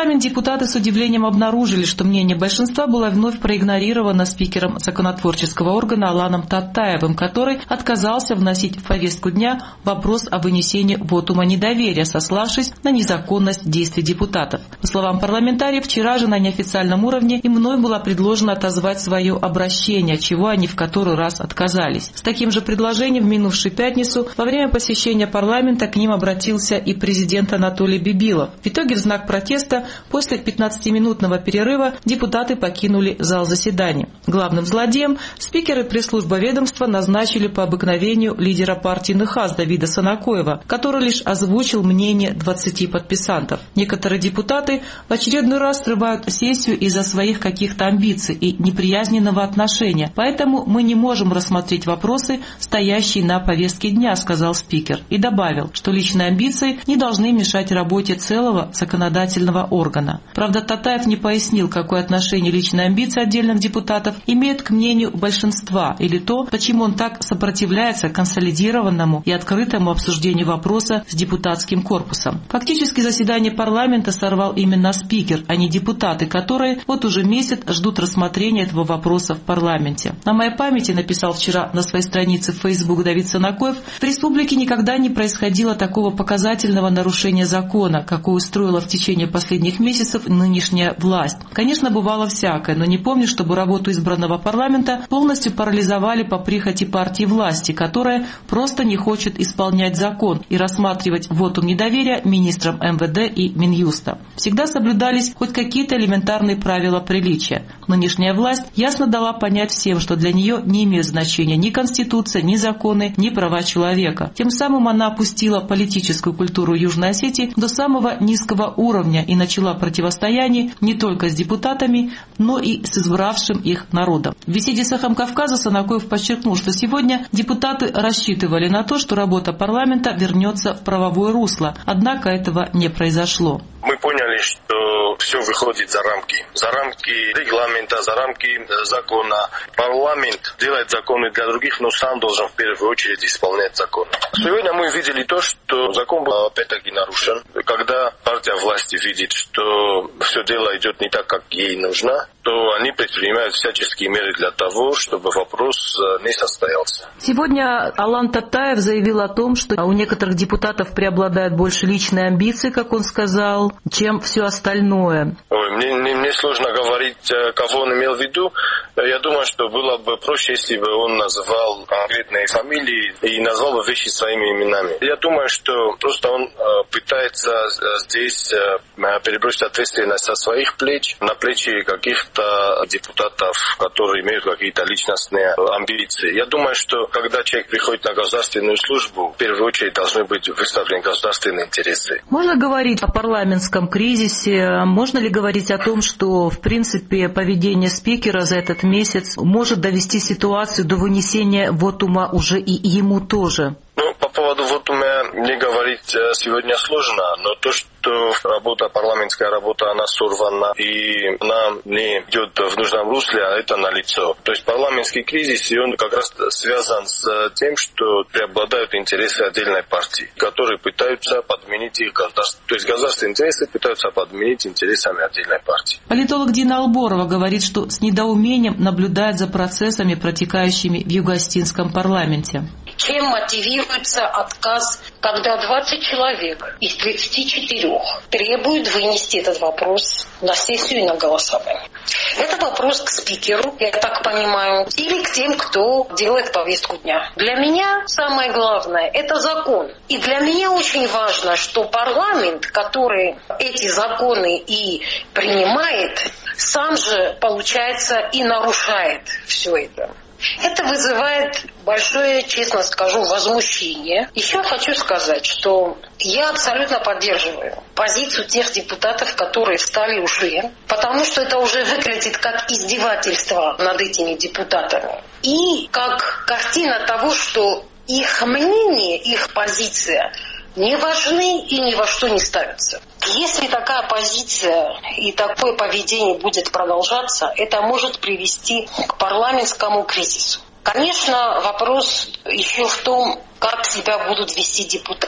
парламент депутаты с удивлением обнаружили, что мнение большинства было вновь проигнорировано спикером законотворческого органа Аланом Таттаевым, который отказался вносить в повестку дня вопрос о вынесении вотума недоверия, сославшись на незаконность действий депутатов. По словам парламентариев, вчера же на неофициальном уровне им вновь было предложено отозвать свое обращение, чего они в который раз отказались. С таким же предложением в минувшую пятницу во время посещения парламента к ним обратился и президент Анатолий Бибилов. В итоге в знак протеста после 15-минутного перерыва депутаты покинули зал заседаний. Главным злодеем спикер и пресс-служба ведомства назначили по обыкновению лидера партии НХАС Давида Санакоева, который лишь озвучил мнение 20 подписантов. Некоторые депутаты в очередной раз срывают сессию из-за своих каких-то амбиций и неприязненного отношения, поэтому мы не можем рассмотреть вопросы, стоящие на повестке дня, сказал спикер, и добавил, что личные амбиции не должны мешать работе целого законодательного органа. Правда, Таттаев не пояснил, какое отношение личные амбиции отдельных депутатов имеют к мнению большинства, или то, почему он так сопротивляется консолидированному и открытому обсуждению вопроса с депутатским корпусом. Фактически заседание парламента сорвал именно спикер, а не депутаты, которые вот уже месяц ждут рассмотрения этого вопроса в парламенте. На моей памяти, написал вчера на своей странице в Facebook Давид Санакоев, в республике никогда не происходило такого показательного нарушения закона, какое устроила в течение последних месяцев нынешняя власть. Конечно, бывало всякое, но не помню, чтобы работу избранного парламента полностью парализовали по прихоти партии власти, которая просто не хочет исполнять закон и рассматривать вотум недоверия министрам МВД и Минюста. Всегда соблюдались хоть какие-то элементарные правила приличия. Нынешняя власть ясно дала понять всем, что для нее не имеют значения ни Конституция, ни законы, ни права человека. Тем самым она опустила политическую культуру Южной Осетии до самого низкого уровня и начала противостояние не только с депутатами, но и с избравшим их народом. В беседе с «Эхом Кавказа» Санакоев подчеркнул, что сегодня депутаты рассчитывали на то, что работа парламента вернется в правовое русло, однако этого не произошло. Мы поняли, что все выходит за рамки регламента, за рамки закона. Парламент делает законы для других, но сам должен в первую очередь исполнять закон. Сегодня мы видели то, что закон был опять-таки нарушен. Когда партия власти видит, что все дело идет не так, как ей нужно, то они предпринимают всяческие меры для того, чтобы вопрос не состоялся. Сегодня Алан Таттаев заявил о том, что у некоторых депутатов преобладают больше личные амбиции, как он сказал, чем все остальное. Мне сложно говорить, кого он имел в виду. Я думаю, что было бы проще, если бы он называл конкретные фамилии и назвал бы вещи своими именами. Я думаю, что просто он пытается здесь перебросить ответственность со своих плеч на плечи каких-то депутатов, которые имеют какие-то личностные амбиции. Я думаю, что когда человек приходит на государственную службу, в первую очередь должны быть выставлены государственные интересы. Можно говорить о парламентском кризисе? Можно ли говорить о том, что, в принципе, поведение спикера за этот месяц может довести ситуацию до вынесения вотума уже и ему тоже? По поводу вотума мне говорить сегодня сложно, но то, что парламентская работа, она сорвана и она не идет в нужном русле, это налицо. То есть парламентский кризис, и он как раз связан с тем, что преобладают интересы отдельной партии, которые пытаются подменить их государство. То есть государственные интересы пытаются подменить интересами отдельной партии. Политолог Дина Алборова говорит, что с недоумением наблюдает за процессами, протекающими в Юго-Осетинском парламенте. Чем мотивируется отказ, когда 20 человек из 34 требуют вынести этот вопрос на сессию и на голосование? Это вопрос к спикеру, я так понимаю, или к тем, кто делает повестку дня. Для меня самое главное – это закон. И для меня очень важно, что парламент, который эти законы и принимает, сам же, получается, и нарушает все это. Это вызывает большое, честно скажу, возмущение. Еще хочу сказать, что я абсолютно поддерживаю позицию тех депутатов, которые встали уже, потому что это уже выглядит как издевательство над этими депутатами. И как картина того, что их мнение, их позиция не важны и ни во что не ставятся. Если такая позиция и такое поведение будет продолжаться, это может привести к парламентскому кризису. Конечно, вопрос еще в том, как себя будут вести депутаты.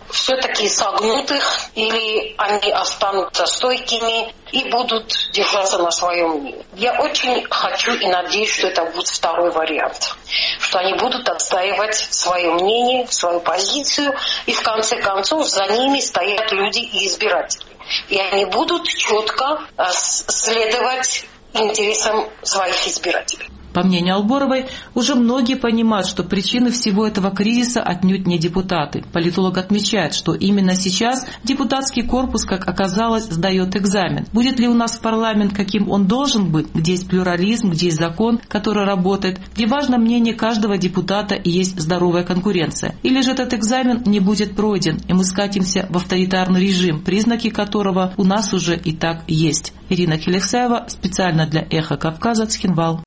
все-таки согнут их, или они останутся стойкими и будут держаться на своем мнении. Я очень хочу и надеюсь, что это будет второй вариант. Что они будут отстаивать свое мнение, свою позицию, и в конце концов за ними стоят люди и избиратели. И они будут четко следовать интересам своих избирателей. По мнению Алборовой, уже многие понимают, что причины всего этого кризиса отнюдь не депутаты. Политолог отмечает, что именно сейчас депутатский корпус, как оказалось, сдает экзамен. Будет ли у нас парламент, каким он должен быть, где есть плюрализм, где есть закон, который работает, где важно мнение каждого депутата и есть здоровая конкуренция. Или же этот экзамен не будет пройден, и мы скатимся в авторитарный режим, признаки которого у нас уже и так есть. Ирина Келексаева, специально для «Эхо Кавказа», Цхинвал.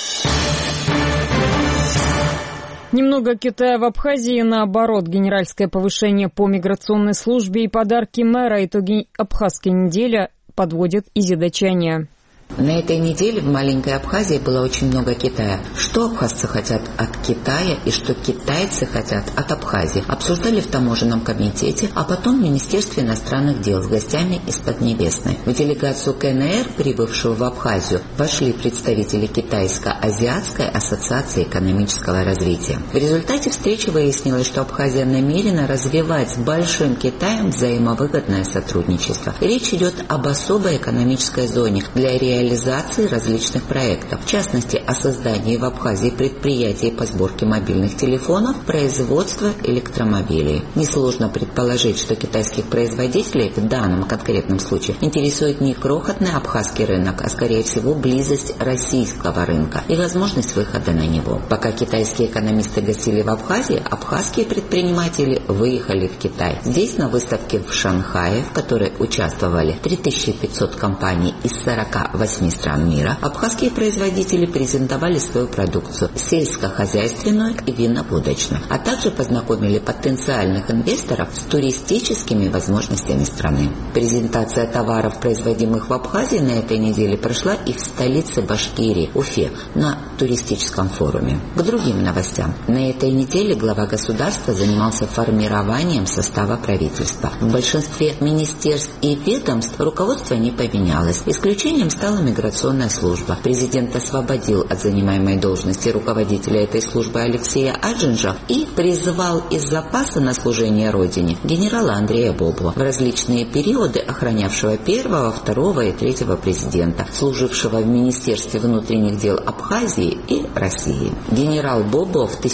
Немного Китая в Абхазии, наоборот, генеральское повышение по миграционной службе и подарки мэра. Итоги абхазской недели подводит Изида Чаня. На этой неделе в маленькой Абхазии было очень много Китая. Что абхазцы хотят от Китая и что китайцы хотят от Абхазии, обсуждали в таможенном комитете, а потом в Министерстве иностранных дел с гостями из Поднебесной. В делегацию КНР, прибывшую в Абхазию, вошли представители Китайско-Азиатской ассоциации экономического развития. В результате встречи выяснилось, что Абхазия намерена развивать с Большим Китаем взаимовыгодное сотрудничество. Речь идет об особой экономической зоне для реализации различных проектов, в частности о создании в Абхазии предприятий по сборке мобильных телефонов, производства электромобилей. Несложно предположить, что китайских производителей в данном конкретном случае интересует не крохотный абхазский рынок, а скорее всего близость российского рынка и возможность выхода на него. Пока китайские экономисты гостили в Абхазии, абхазские предприниматели выехали в Китай. Здесь на выставке в Шанхае, в которой участвовали 3500 компаний из 48 стран мира, абхазские производители презентовали свою продукцию сельскохозяйственную и винно-водочную, а также познакомили потенциальных инвесторов с туристическими возможностями страны. Презентация товаров, производимых в Абхазии, на этой неделе прошла и в столице Башкирии, Уфе, на туристическом форуме. К другим новостям. На этой неделе глава государства занимался формированием состава правительства. В большинстве министерств и ведомств руководство не поменялось. Исключением стала миграционная служба. Президент освободил от занимаемой должности руководителя этой службы Алексея Аджинжа и призвал из запаса на служение Родине генерала Андрея Бобо, в различные периоды охранявшего первого, второго и третьего президента, служившего в Министерстве внутренних дел Абхазии и России. Генерал Бобо, в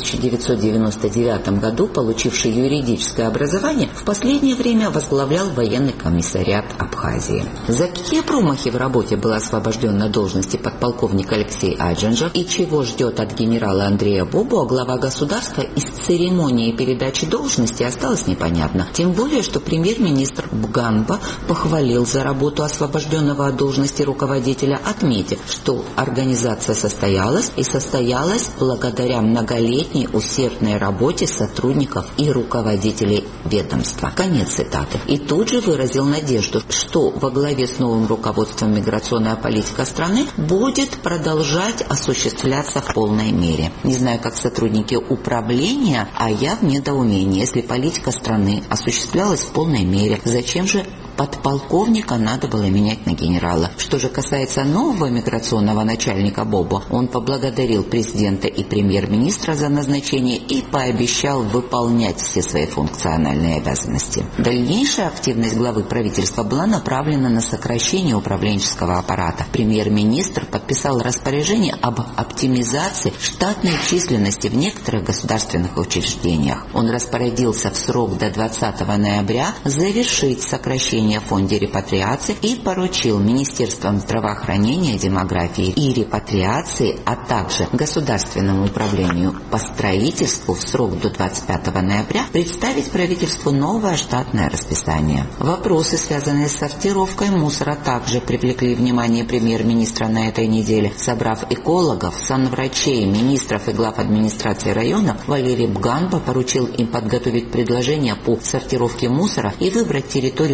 1999 году получивший юридическое образование, в последнее время возглавлял военный комиссариат Абхазии. За какие промахи в работе был освобожден на должности подполковник Алексей Аджинжев и чего ждет от генерала Андрея Бобо глава государства из церемонии передачи должности, осталось непонятно. Тем более, что премьер-министр Бганба похвалил за работу освобожденного от должности руководителя, отметив, что организация состоялась и состоялась благодаря многолетней усердной работе сотрудников и руководителей ведомства. Конец цитаты. И тут же выразил надежду, что во главе с новым руководством миграционная политика страны будет продолжать осуществляться в полной мере. Не знаю, как сотрудники управления, а я в недоумении. Если политика страны осуществлялась в полной мере, зачем же подполковника надо было менять на генерала? Что же касается нового миграционного начальника Бобо, он поблагодарил президента и премьер-министра за назначение и пообещал выполнять все свои функциональные обязанности. Дальнейшая активность главы правительства была направлена на сокращение управленческого аппарата. Премьер-министр подписал распоряжение об оптимизации штатной численности в некоторых государственных учреждениях. Он распорядился в срок до 20 ноября завершить сокращение в фонде репатриации и поручил Министерствам здравоохранения, демографии и репатриации, а также Государственному управлению по строительству в срок до 25 ноября представить правительству новое штатное расписание. Вопросы, связанные с сортировкой мусора, также привлекли внимание премьер-министра на этой неделе. Собрав экологов, санврачей, министров и глав администрации районов, Валерий Бганба поручил им подготовить предложения по сортировке мусора и выбрать территорию для строительства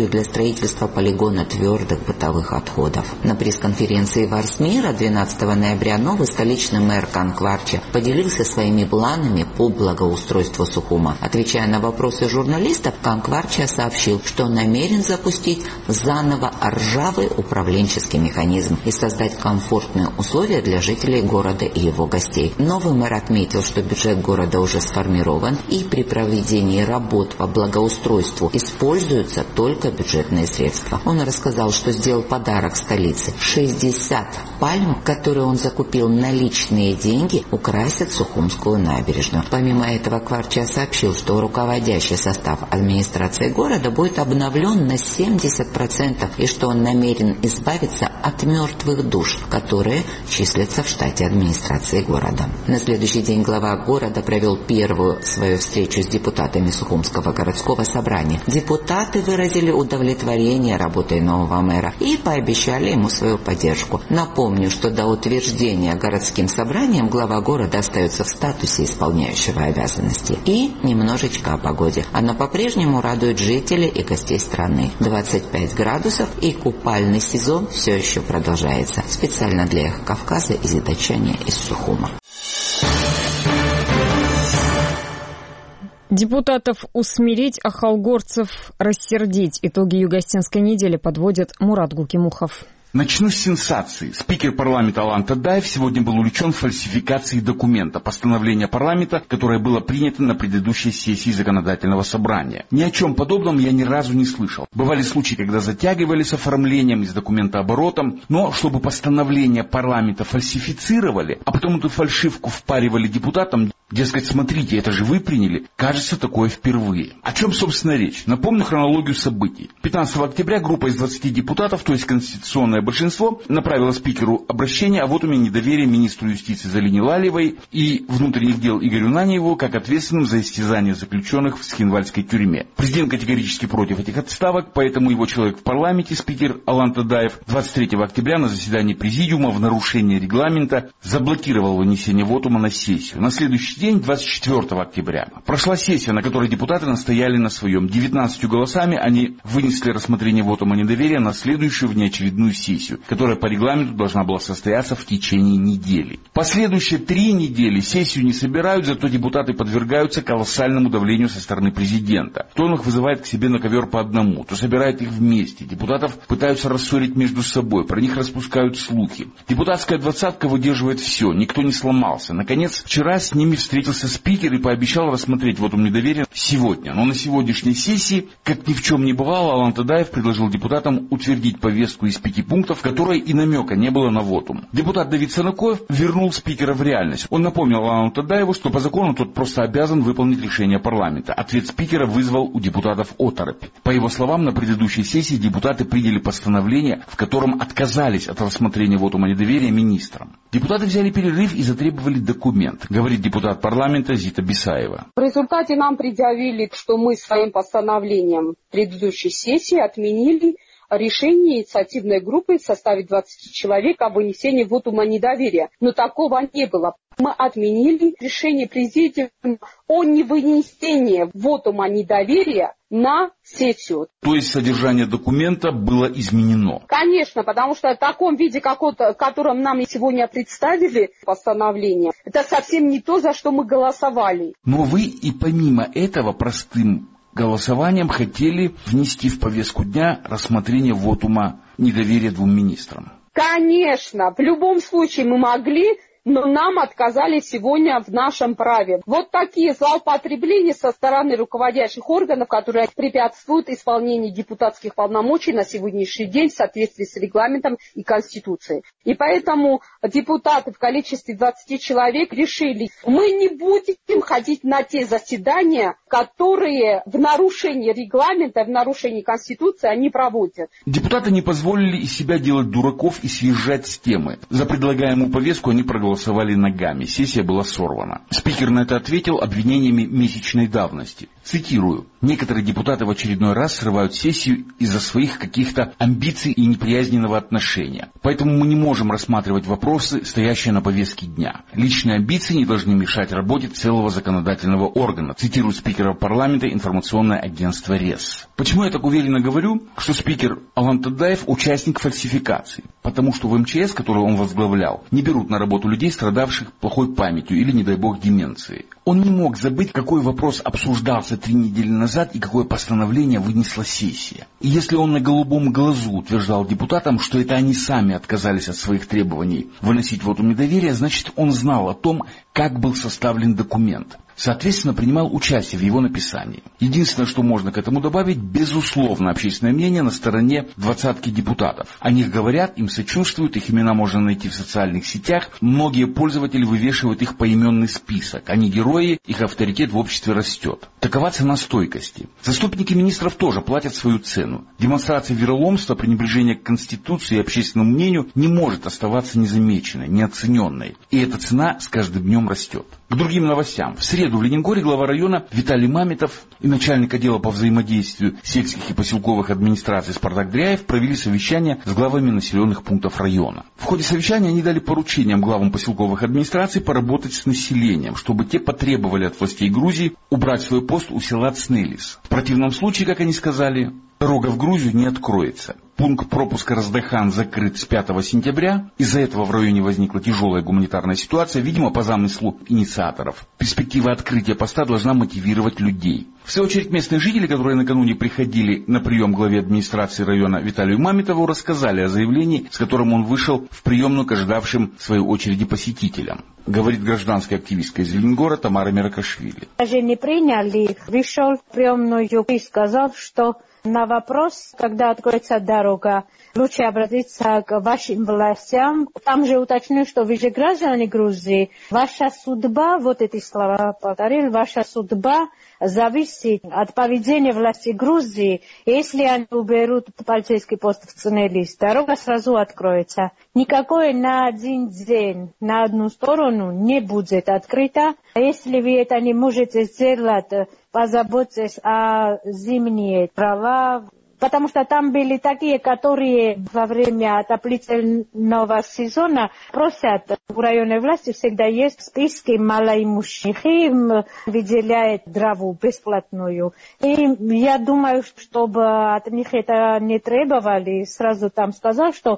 строительство полигона твердых бытовых отходов. На пресс-конференции в Арсмира 12 ноября новый столичный мэр Канкварча поделился своими планами по благоустройству Сухума. Отвечая на вопросы журналистов, Канкварча сообщил, что намерен запустить заново ржавый управленческий механизм и создать комфортные условия для жителей города и его гостей. Новый мэр отметил, что бюджет города уже сформирован, и при проведении работ по благоустройству используются только бюджетные средства. Он рассказал, что сделал подарок столице. 60 пальм, которые он закупил на личные деньги, украсят Сухумскую набережную. Помимо этого, Кварча сообщил, что руководящий состав администрации города будет обновлен на 70% и что он намерен избавиться от мертвых душ, которые числятся в штате администрации города. На следующий день глава города провел первую свою встречу с депутатами Сухумского городского собрания. Депутаты выразили удовлетворение работой нового мэра и пообещали ему свою поддержку. Напомню, что до утверждения городским собранием глава города остается в статусе исполняющего обязанности. И немножечко о погоде. Она по-прежнему радует жителей и гостей страны. 25 градусов, и купальный сезон все еще продолжается. Специально для Эхо Кавказа из Идачания из Сухума. Депутатов усмирить, а халгорцев рассердить. Итоги Югостинской недели подводит Мурат Гукимухов. Начну с сенсации. Спикер парламента Алан Тадаев сегодня был увлечен фальсификацией документа, постановления парламента, которое было принято на предыдущей сессии законодательного собрания. Ни о чем подобном я ни разу не слышал. Бывали случаи, когда затягивали с оформлением и с документооборотом, но чтобы постановление парламента фальсифицировали, а потом эту фальшивку впаривали депутатам, дескать, смотрите, это же вы приняли, кажется, такое впервые. О чем, собственно, речь? Напомню хронологию событий. 15 октября группа из 20 депутатов, то есть конституционная большинство, направило спикеру обращение о вотуме недоверия министру юстиции Залине Лалиевой и внутренних дел Игорю Наньеву как ответственным за истязание заключенных в Схинвальской тюрьме. Президент категорически против этих отставок, поэтому его человек в парламенте, спикер Алан Тадаев, 23 октября на заседании президиума в нарушение регламента заблокировал вынесение вотума на сессию. На следующий день, 24 октября, прошла сессия, на которой депутаты настояли на своем. 19 голосами они вынесли рассмотрение вотума недоверия на следующую внеочередную сессию, которая по регламенту должна была состояться в течение недели. Последующие 3 недели сессию не собирают, зато депутаты подвергаются колоссальному давлению со стороны президента. То он их вызывает к себе на ковер по одному, то собирает их вместе. Депутатов пытаются рассорить между собой, про них распускают слухи. Депутатская двадцатка выдерживает все, никто не сломался. Наконец, вчера с ними встретился спикер и пообещал рассмотреть вотум недоверия сегодня. Но на сегодняшней сессии, как ни в чем не бывало, Алан Тадаев предложил депутатам утвердить повестку из 5 пунктов, в которой и намека не было на вотум. Депутат Давид Санакоев вернул спикера в реальность. Он напомнил Алану Тадаеву, что по закону тот просто обязан выполнить решение парламента. Ответ спикера вызвал у депутатов оторопь. По его словам, на предыдущей сессии депутаты приняли постановление, в котором отказались от рассмотрения вотума недоверия министрам. Депутаты взяли перерыв и затребовали документ, говорит депутат парламента Зита Бисаева. В результате нам предъявили, что мы своим постановлением предыдущей сессии отменили решение инициативной группы в составе 20 человек о вынесении вотума недоверия. Но такого не было. Мы отменили решение президиума о невынесении вотума недоверия на сессию. То есть содержание документа было изменено? Конечно, потому что в таком виде, котором нам сегодня представили постановление, это совсем не то, за что мы голосовали. Но вы и помимо этого простым голосованием хотели внести в повестку дня рассмотрение вотума недоверия 2 министрам. Конечно, в любом случае мы могли, но нам отказали сегодня в нашем праве. Вот такие злоупотребления со стороны руководящих органов, которые препятствуют исполнению депутатских полномочий на сегодняшний день в соответствии с регламентом и Конституцией. И поэтому депутаты в количестве 20 человек решили, мы не будем ходить на те заседания, которые в нарушении регламента, в нарушении Конституции они проводят. Депутаты не позволили из себя делать дураков и съезжать с темы. За предлагаемую повестку они проголосовали голосовали ногами. Сессия была сорвана. Спикер на это ответил обвинениями месячной давности. Цитирую. «Некоторые депутаты в очередной раз срывают сессию из-за своих каких-то амбиций и неприязненного отношения. Поэтому мы не можем рассматривать вопросы, стоящие на повестке дня. Личные амбиции не должны мешать работе целого законодательного органа», цитирует спикера парламента информационное агентство РЕС. Почему я так уверенно говорю, что спикер Алан Тадаев участник фальсификации? Потому что в МЧС, который он возглавлял, не берут на работу людей, страдавших плохой памятью или, не дай бог, деменцией. Он не мог забыть, какой вопрос обсуждался 3 недели назад и какое постановление вынесла сессия. И если он на голубом глазу утверждал депутатам, что это они сами отказались от своих требований выносить вотум недоверия, значит, он знал о том, как был составлен документ. Соответственно, принимал участие в его написании. Единственное, что можно к этому добавить, безусловно, общественное мнение на стороне 20 депутатов. О них говорят, им сочувствуют, их имена можно найти в социальных сетях. Многие пользователи вывешивают их поименный список. Они герои, их авторитет в обществе растет. Такова цена стойкости. Заступники министров тоже платят свою цену. Демонстрация вероломства, пренебрежения к Конституции и общественному мнению не может оставаться незамеченной, неоцененной. И эта цена с каждым днем растет. К другим новостям. В среду в Ленингоре глава района Виталий Мамитов и начальник отдела по взаимодействию сельских и поселковых администраций Спартак Дряев провели совещание с главами населенных пунктов района. В ходе совещания они дали поручениям главам поселковых администраций поработать с населением, чтобы те потребовали от властей Грузии убрать свой пост у села Цнелис. В противном случае, как они сказали, дорога в Грузию не откроется. Пункт пропуска Раздахан закрыт с 5 сентября. Из-за этого в районе возникла тяжелая гуманитарная ситуация, видимо, по замыслу инициаторов. Перспектива открытия поста должна мотивировать людей. В свою очередь, местные жители, которые накануне приходили на прием главе администрации района Виталию Мамитову, рассказали о заявлении, с которым он вышел в приемную к ожидавшим в свою очереди посетителям. Говорит гражданская активистка из Зеленгора Тамара Меракашвили. Даже не приняли их. Пришел в приемную и сказал, что на вопрос, когда откроется дорога, лучше обратиться к вашим властям. Там же уточню, что вы же граждане Грузии. Ваша судьба, вот эти слова повторил, ваша судьба зависит от поведения власти Грузии. Если они уберут полицейский пост в Цнелис, дорога сразу откроется. Никакой на один день, на одну сторону не будет открыта. Если вы это не можете сделать, позаботьтесь о зимние права. Потому что там были такие, которые во время отоплительного сезона просят, у районной власти всегда есть списки малоимущих, им выделяют траву бесплатную. И я думаю, чтобы от них это не требовали, сразу там сказал, что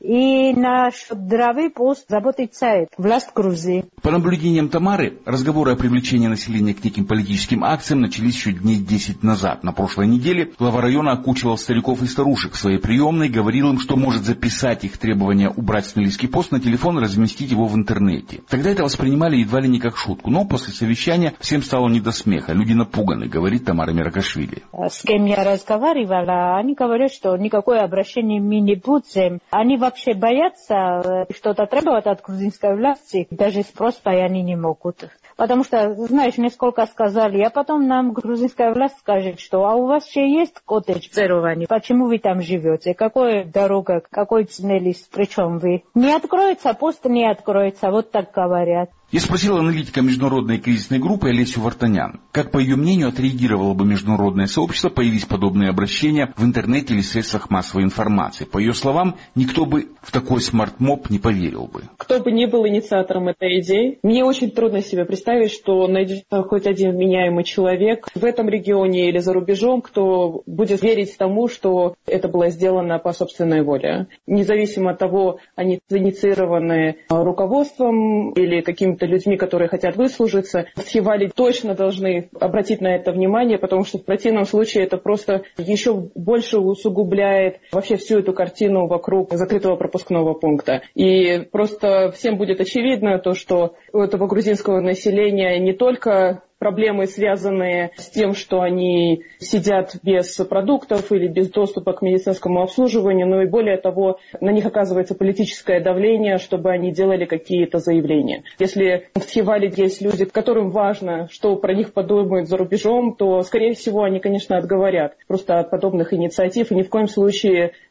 и наш здравый пост заботится власть Грузии. По наблюдениям Тамары, разговоры о привлечении населения к неким политическим акциям начались еще дней 10 назад. На прошлой неделе глава района окучивал стариков и старушек в своей приемной, говорил им, что может записать их требования убрать Цнелисский пост на телефон и разместить его в интернете. Тогда это воспринимали едва ли не как шутку, но после совещания всем стало не до смеха. Люди напуганы, говорит Тамара Меракашвили. С кем я разговаривала, они говорят, что никакое обращение мы не будем. Они вообще боятся что-то требовать от грузинской власти, даже с просьбой они не могут. Потому что, знаешь, мне сколько сказали, а потом нам грузинская власть скажет, что а у вас же есть коттедж в Ереване, почему вы там живете, какая дорога, какой Цнелис, причем вы? Не откроется, пост не откроется, вот так говорят. Я спросил аналитика международной кризисной группы Олесю Вартанян, как, по ее мнению, отреагировало бы международное сообщество, появились подобные обращения в интернете или средствах массовой информации. По ее словам, никто бы в такой смарт-моб не поверил бы. Кто бы ни был инициатором этой идеи, мне очень трудно себе представить, что найдется хоть один вменяемый человек в этом регионе или за рубежом, кто будет верить тому, что это было сделано по собственной воле. Независимо от того, они инициированы руководством или какими-то людьми, которые хотят выслужиться, Тхивали точно должны обратить на это внимание, потому что в противном случае это просто еще больше усугубляет вообще всю эту картину вокруг закрытого пропускного пункта. И просто всем будет очевидно то, что у этого грузинского населения не только проблемы, связанные с тем, что они сидят без продуктов или без доступа к медицинскому обслуживанию, но и более того, на них оказывается политическое давление, чтобы они делали какие-то заявления. Если в Тхивали есть люди, которым важно, что про них подумают за рубежом, то, скорее всего, они, конечно, отговорят просто от подобных инициатив и ни в коем случае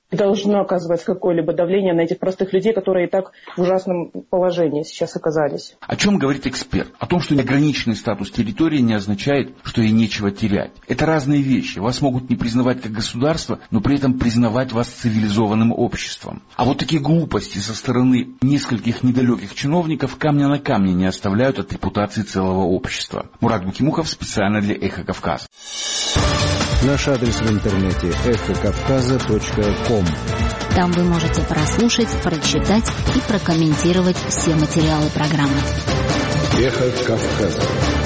должно оказывать какое-либо давление на этих простых людей, которые и так в ужасном положении сейчас оказались. О чем говорит эксперт? О том, что неограниченный статус территории не означает, что ей нечего терять. Это разные вещи. Вас могут не признавать как государство, но при этом признавать вас цивилизованным обществом. А вот такие глупости со стороны нескольких недалеких чиновников камня на камне не оставляют от репутации целого общества. Мурат Букимухов специально для «Эхо Кавказа». Наш адрес в интернете эхокавказа.ком. Там вы можете прослушать, прочитать и прокомментировать все материалы программы. «Эхо Кавказа».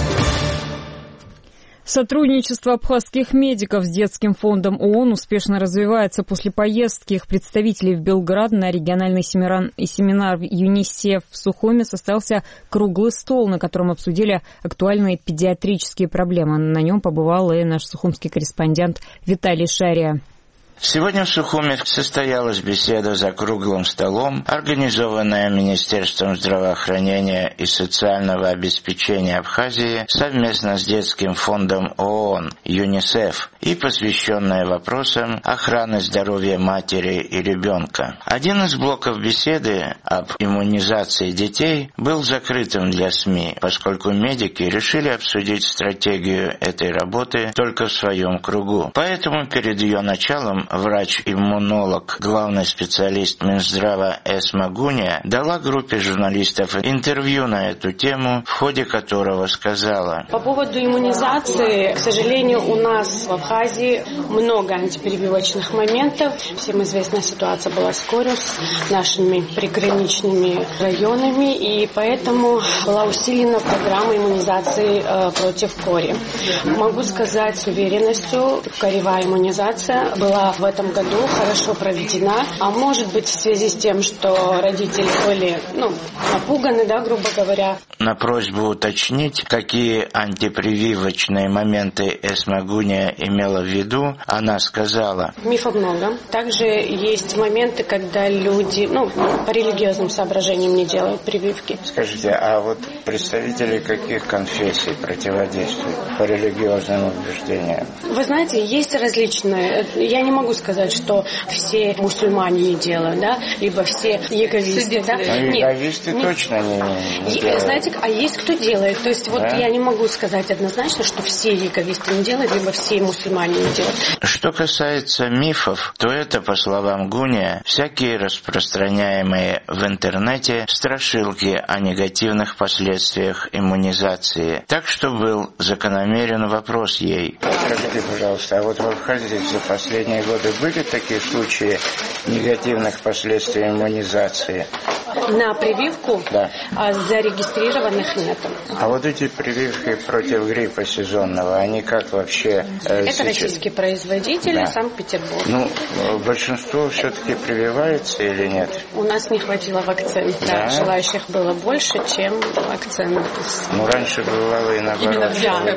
Сотрудничество абхазских медиков с детским фондом ООН успешно развивается. После поездки их представителей в Белград на региональный семинар в ЮНИСЕФ в Сухуми состоялся круглый стол, на котором обсудили актуальные педиатрические проблемы. На нем побывал и наш сухумский корреспондент Виталий Шария. Сегодня в Сухуми состоялась беседа за круглым столом, организованная Министерством здравоохранения и социального обеспечения Абхазии совместно с детским фондом ООН ЮНИСЕФ и посвященная вопросам охраны здоровья матери и ребенка. Один из блоков беседы об иммунизации детей был закрытым для СМИ, поскольку медики решили обсудить стратегию этой работы только в своем кругу. Поэтому перед ее началом врач-иммунолог, главный специалист Минздрава Эсма Гуния дала группе журналистов интервью на эту тему, в ходе которого сказала: по поводу иммунизации, к сожалению, у нас в Абхазии много антиперебивочных моментов. Всем известная ситуация была с корью, с нашими приграничными районами, и поэтому была усилена программа иммунизации против кори. Могу сказать с уверенностью, коревая иммунизация была в этом году хорошо проведена, а может быть в связи с тем, что родители были напуганы, грубо говоря. На просьбу уточнить, какие антипрививочные моменты Эсма Гуния имела в виду, она сказала: мифов много. Также есть моменты, когда люди, по религиозным соображениям не делают прививки. Скажите, а вот представители каких конфессий противодействуют по религиозным убеждениям? Вы знаете, есть различные. Я не могу сказать, что все мусульмане не делают, либо все яговисты. Яговисты точно не делают. Знаете, а есть кто делает. То есть я не могу сказать однозначно, что все яговисты не делают, либо все мусульмане не делают. Что касается мифов, то это, по словам Гуния, всякие распространяемые в интернете страшилки о негативных последствиях иммунизации. Так что был закономерен вопрос ей. Скажите, пожалуйста, а вот в Абхазии за последние годы были такие случаи негативных последствий иммунизации? На прививку? Да. А зарегистрированных нет. А вот эти прививки против гриппа сезонного, они как вообще? Это российские производители, Санкт-Петербург. Большинство все-таки прививается или нет? У нас не хватило вакцин. Да. Желающих было больше, чем вакцин. Раньше бывало и наоборот.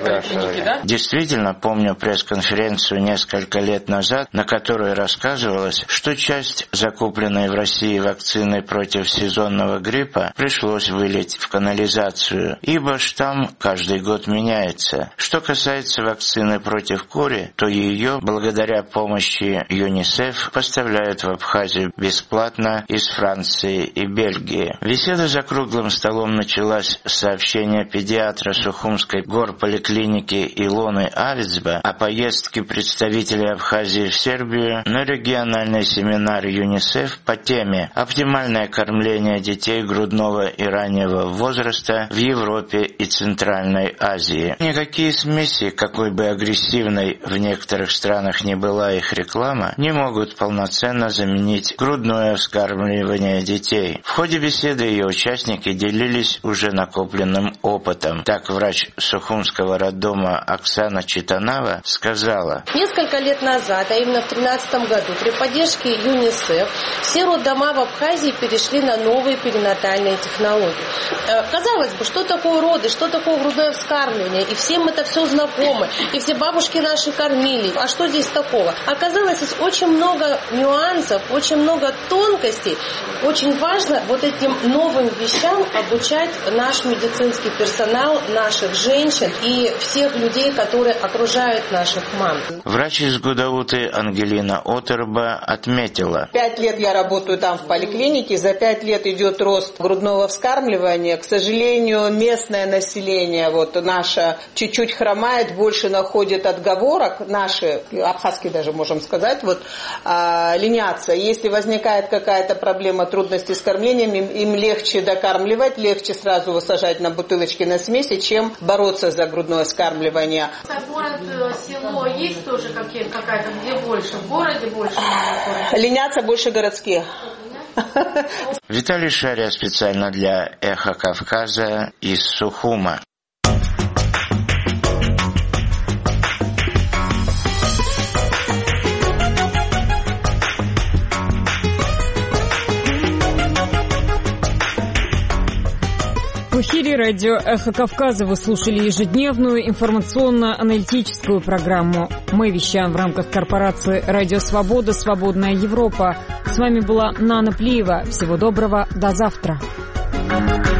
Действительно, помню пресс-конференцию несколько лет назад, на которой рассказывалось, что часть закупленной в России вакцины против сезонного гриппа пришлось вылить в канализацию, ибо штамм каждый год меняется. Что касается вакцины против кори, то ее, благодаря помощи ЮНИСЕФ, поставляют в Абхазию бесплатно из Франции и Бельгии. Беседа за круглым столом началась с сообщения педиатра Сухумской горполиклиники Илоны Авицба о поездке представителей Абхазии в Сербию на региональный семинар ЮНИСЕФ по теме «Оптимальное кормление детей грудного и раннего возраста в Европе и Центральной Азии». Никакие смеси, какой бы агрессивной в некоторых странах не была их реклама, не могут полноценно заменить грудное вскармливание детей. В ходе беседы ее участники делились уже накопленным опытом. Так врач Сухумского роддома Оксана Читанава сказала: несколько лет назад, а именно в 2013 году, при поддержке ЮНИСЕФ все роддома в Абхазии перешли на новые перинатальные технологии. Казалось бы, что такое роды, что такое грудное вскармливание, и всем это все знакомо, и все бабушки наши раньше кормили. А что здесь такого? Оказалось, здесь очень много нюансов, очень много тонкостей. Очень важно вот этим новым вещам обучать наш медицинский персонал, наших женщин и всех людей, которые окружают наших мам. Врач из Гудауты Ангелина Отерба отметила. 5 лет я работаю там в поликлинике, за 5 лет идет рост грудного вскармливания. К сожалению, местное население наше чуть-чуть хромает, больше находит отговорок, наши, абхазские даже можем сказать, ленятся. Если возникает какая-то проблема, трудности с кормлением, им легче докармливать, легче сразу высажать на бутылочки на смеси, чем бороться за грудное вскармливание. Город, село есть тоже какая-то, где больше? В городе больше? Ленятся больше городские. Виталий Шария специально для «Эхо Кавказа» из Сухума. В эфире радио «Эхо Кавказа» вы слушали ежедневную информационно-аналитическую программу. Мы вещаем в рамках корпорации «Радио Свобода. Свободная Европа». С вами была Нана Плиева. Всего доброго. До завтра.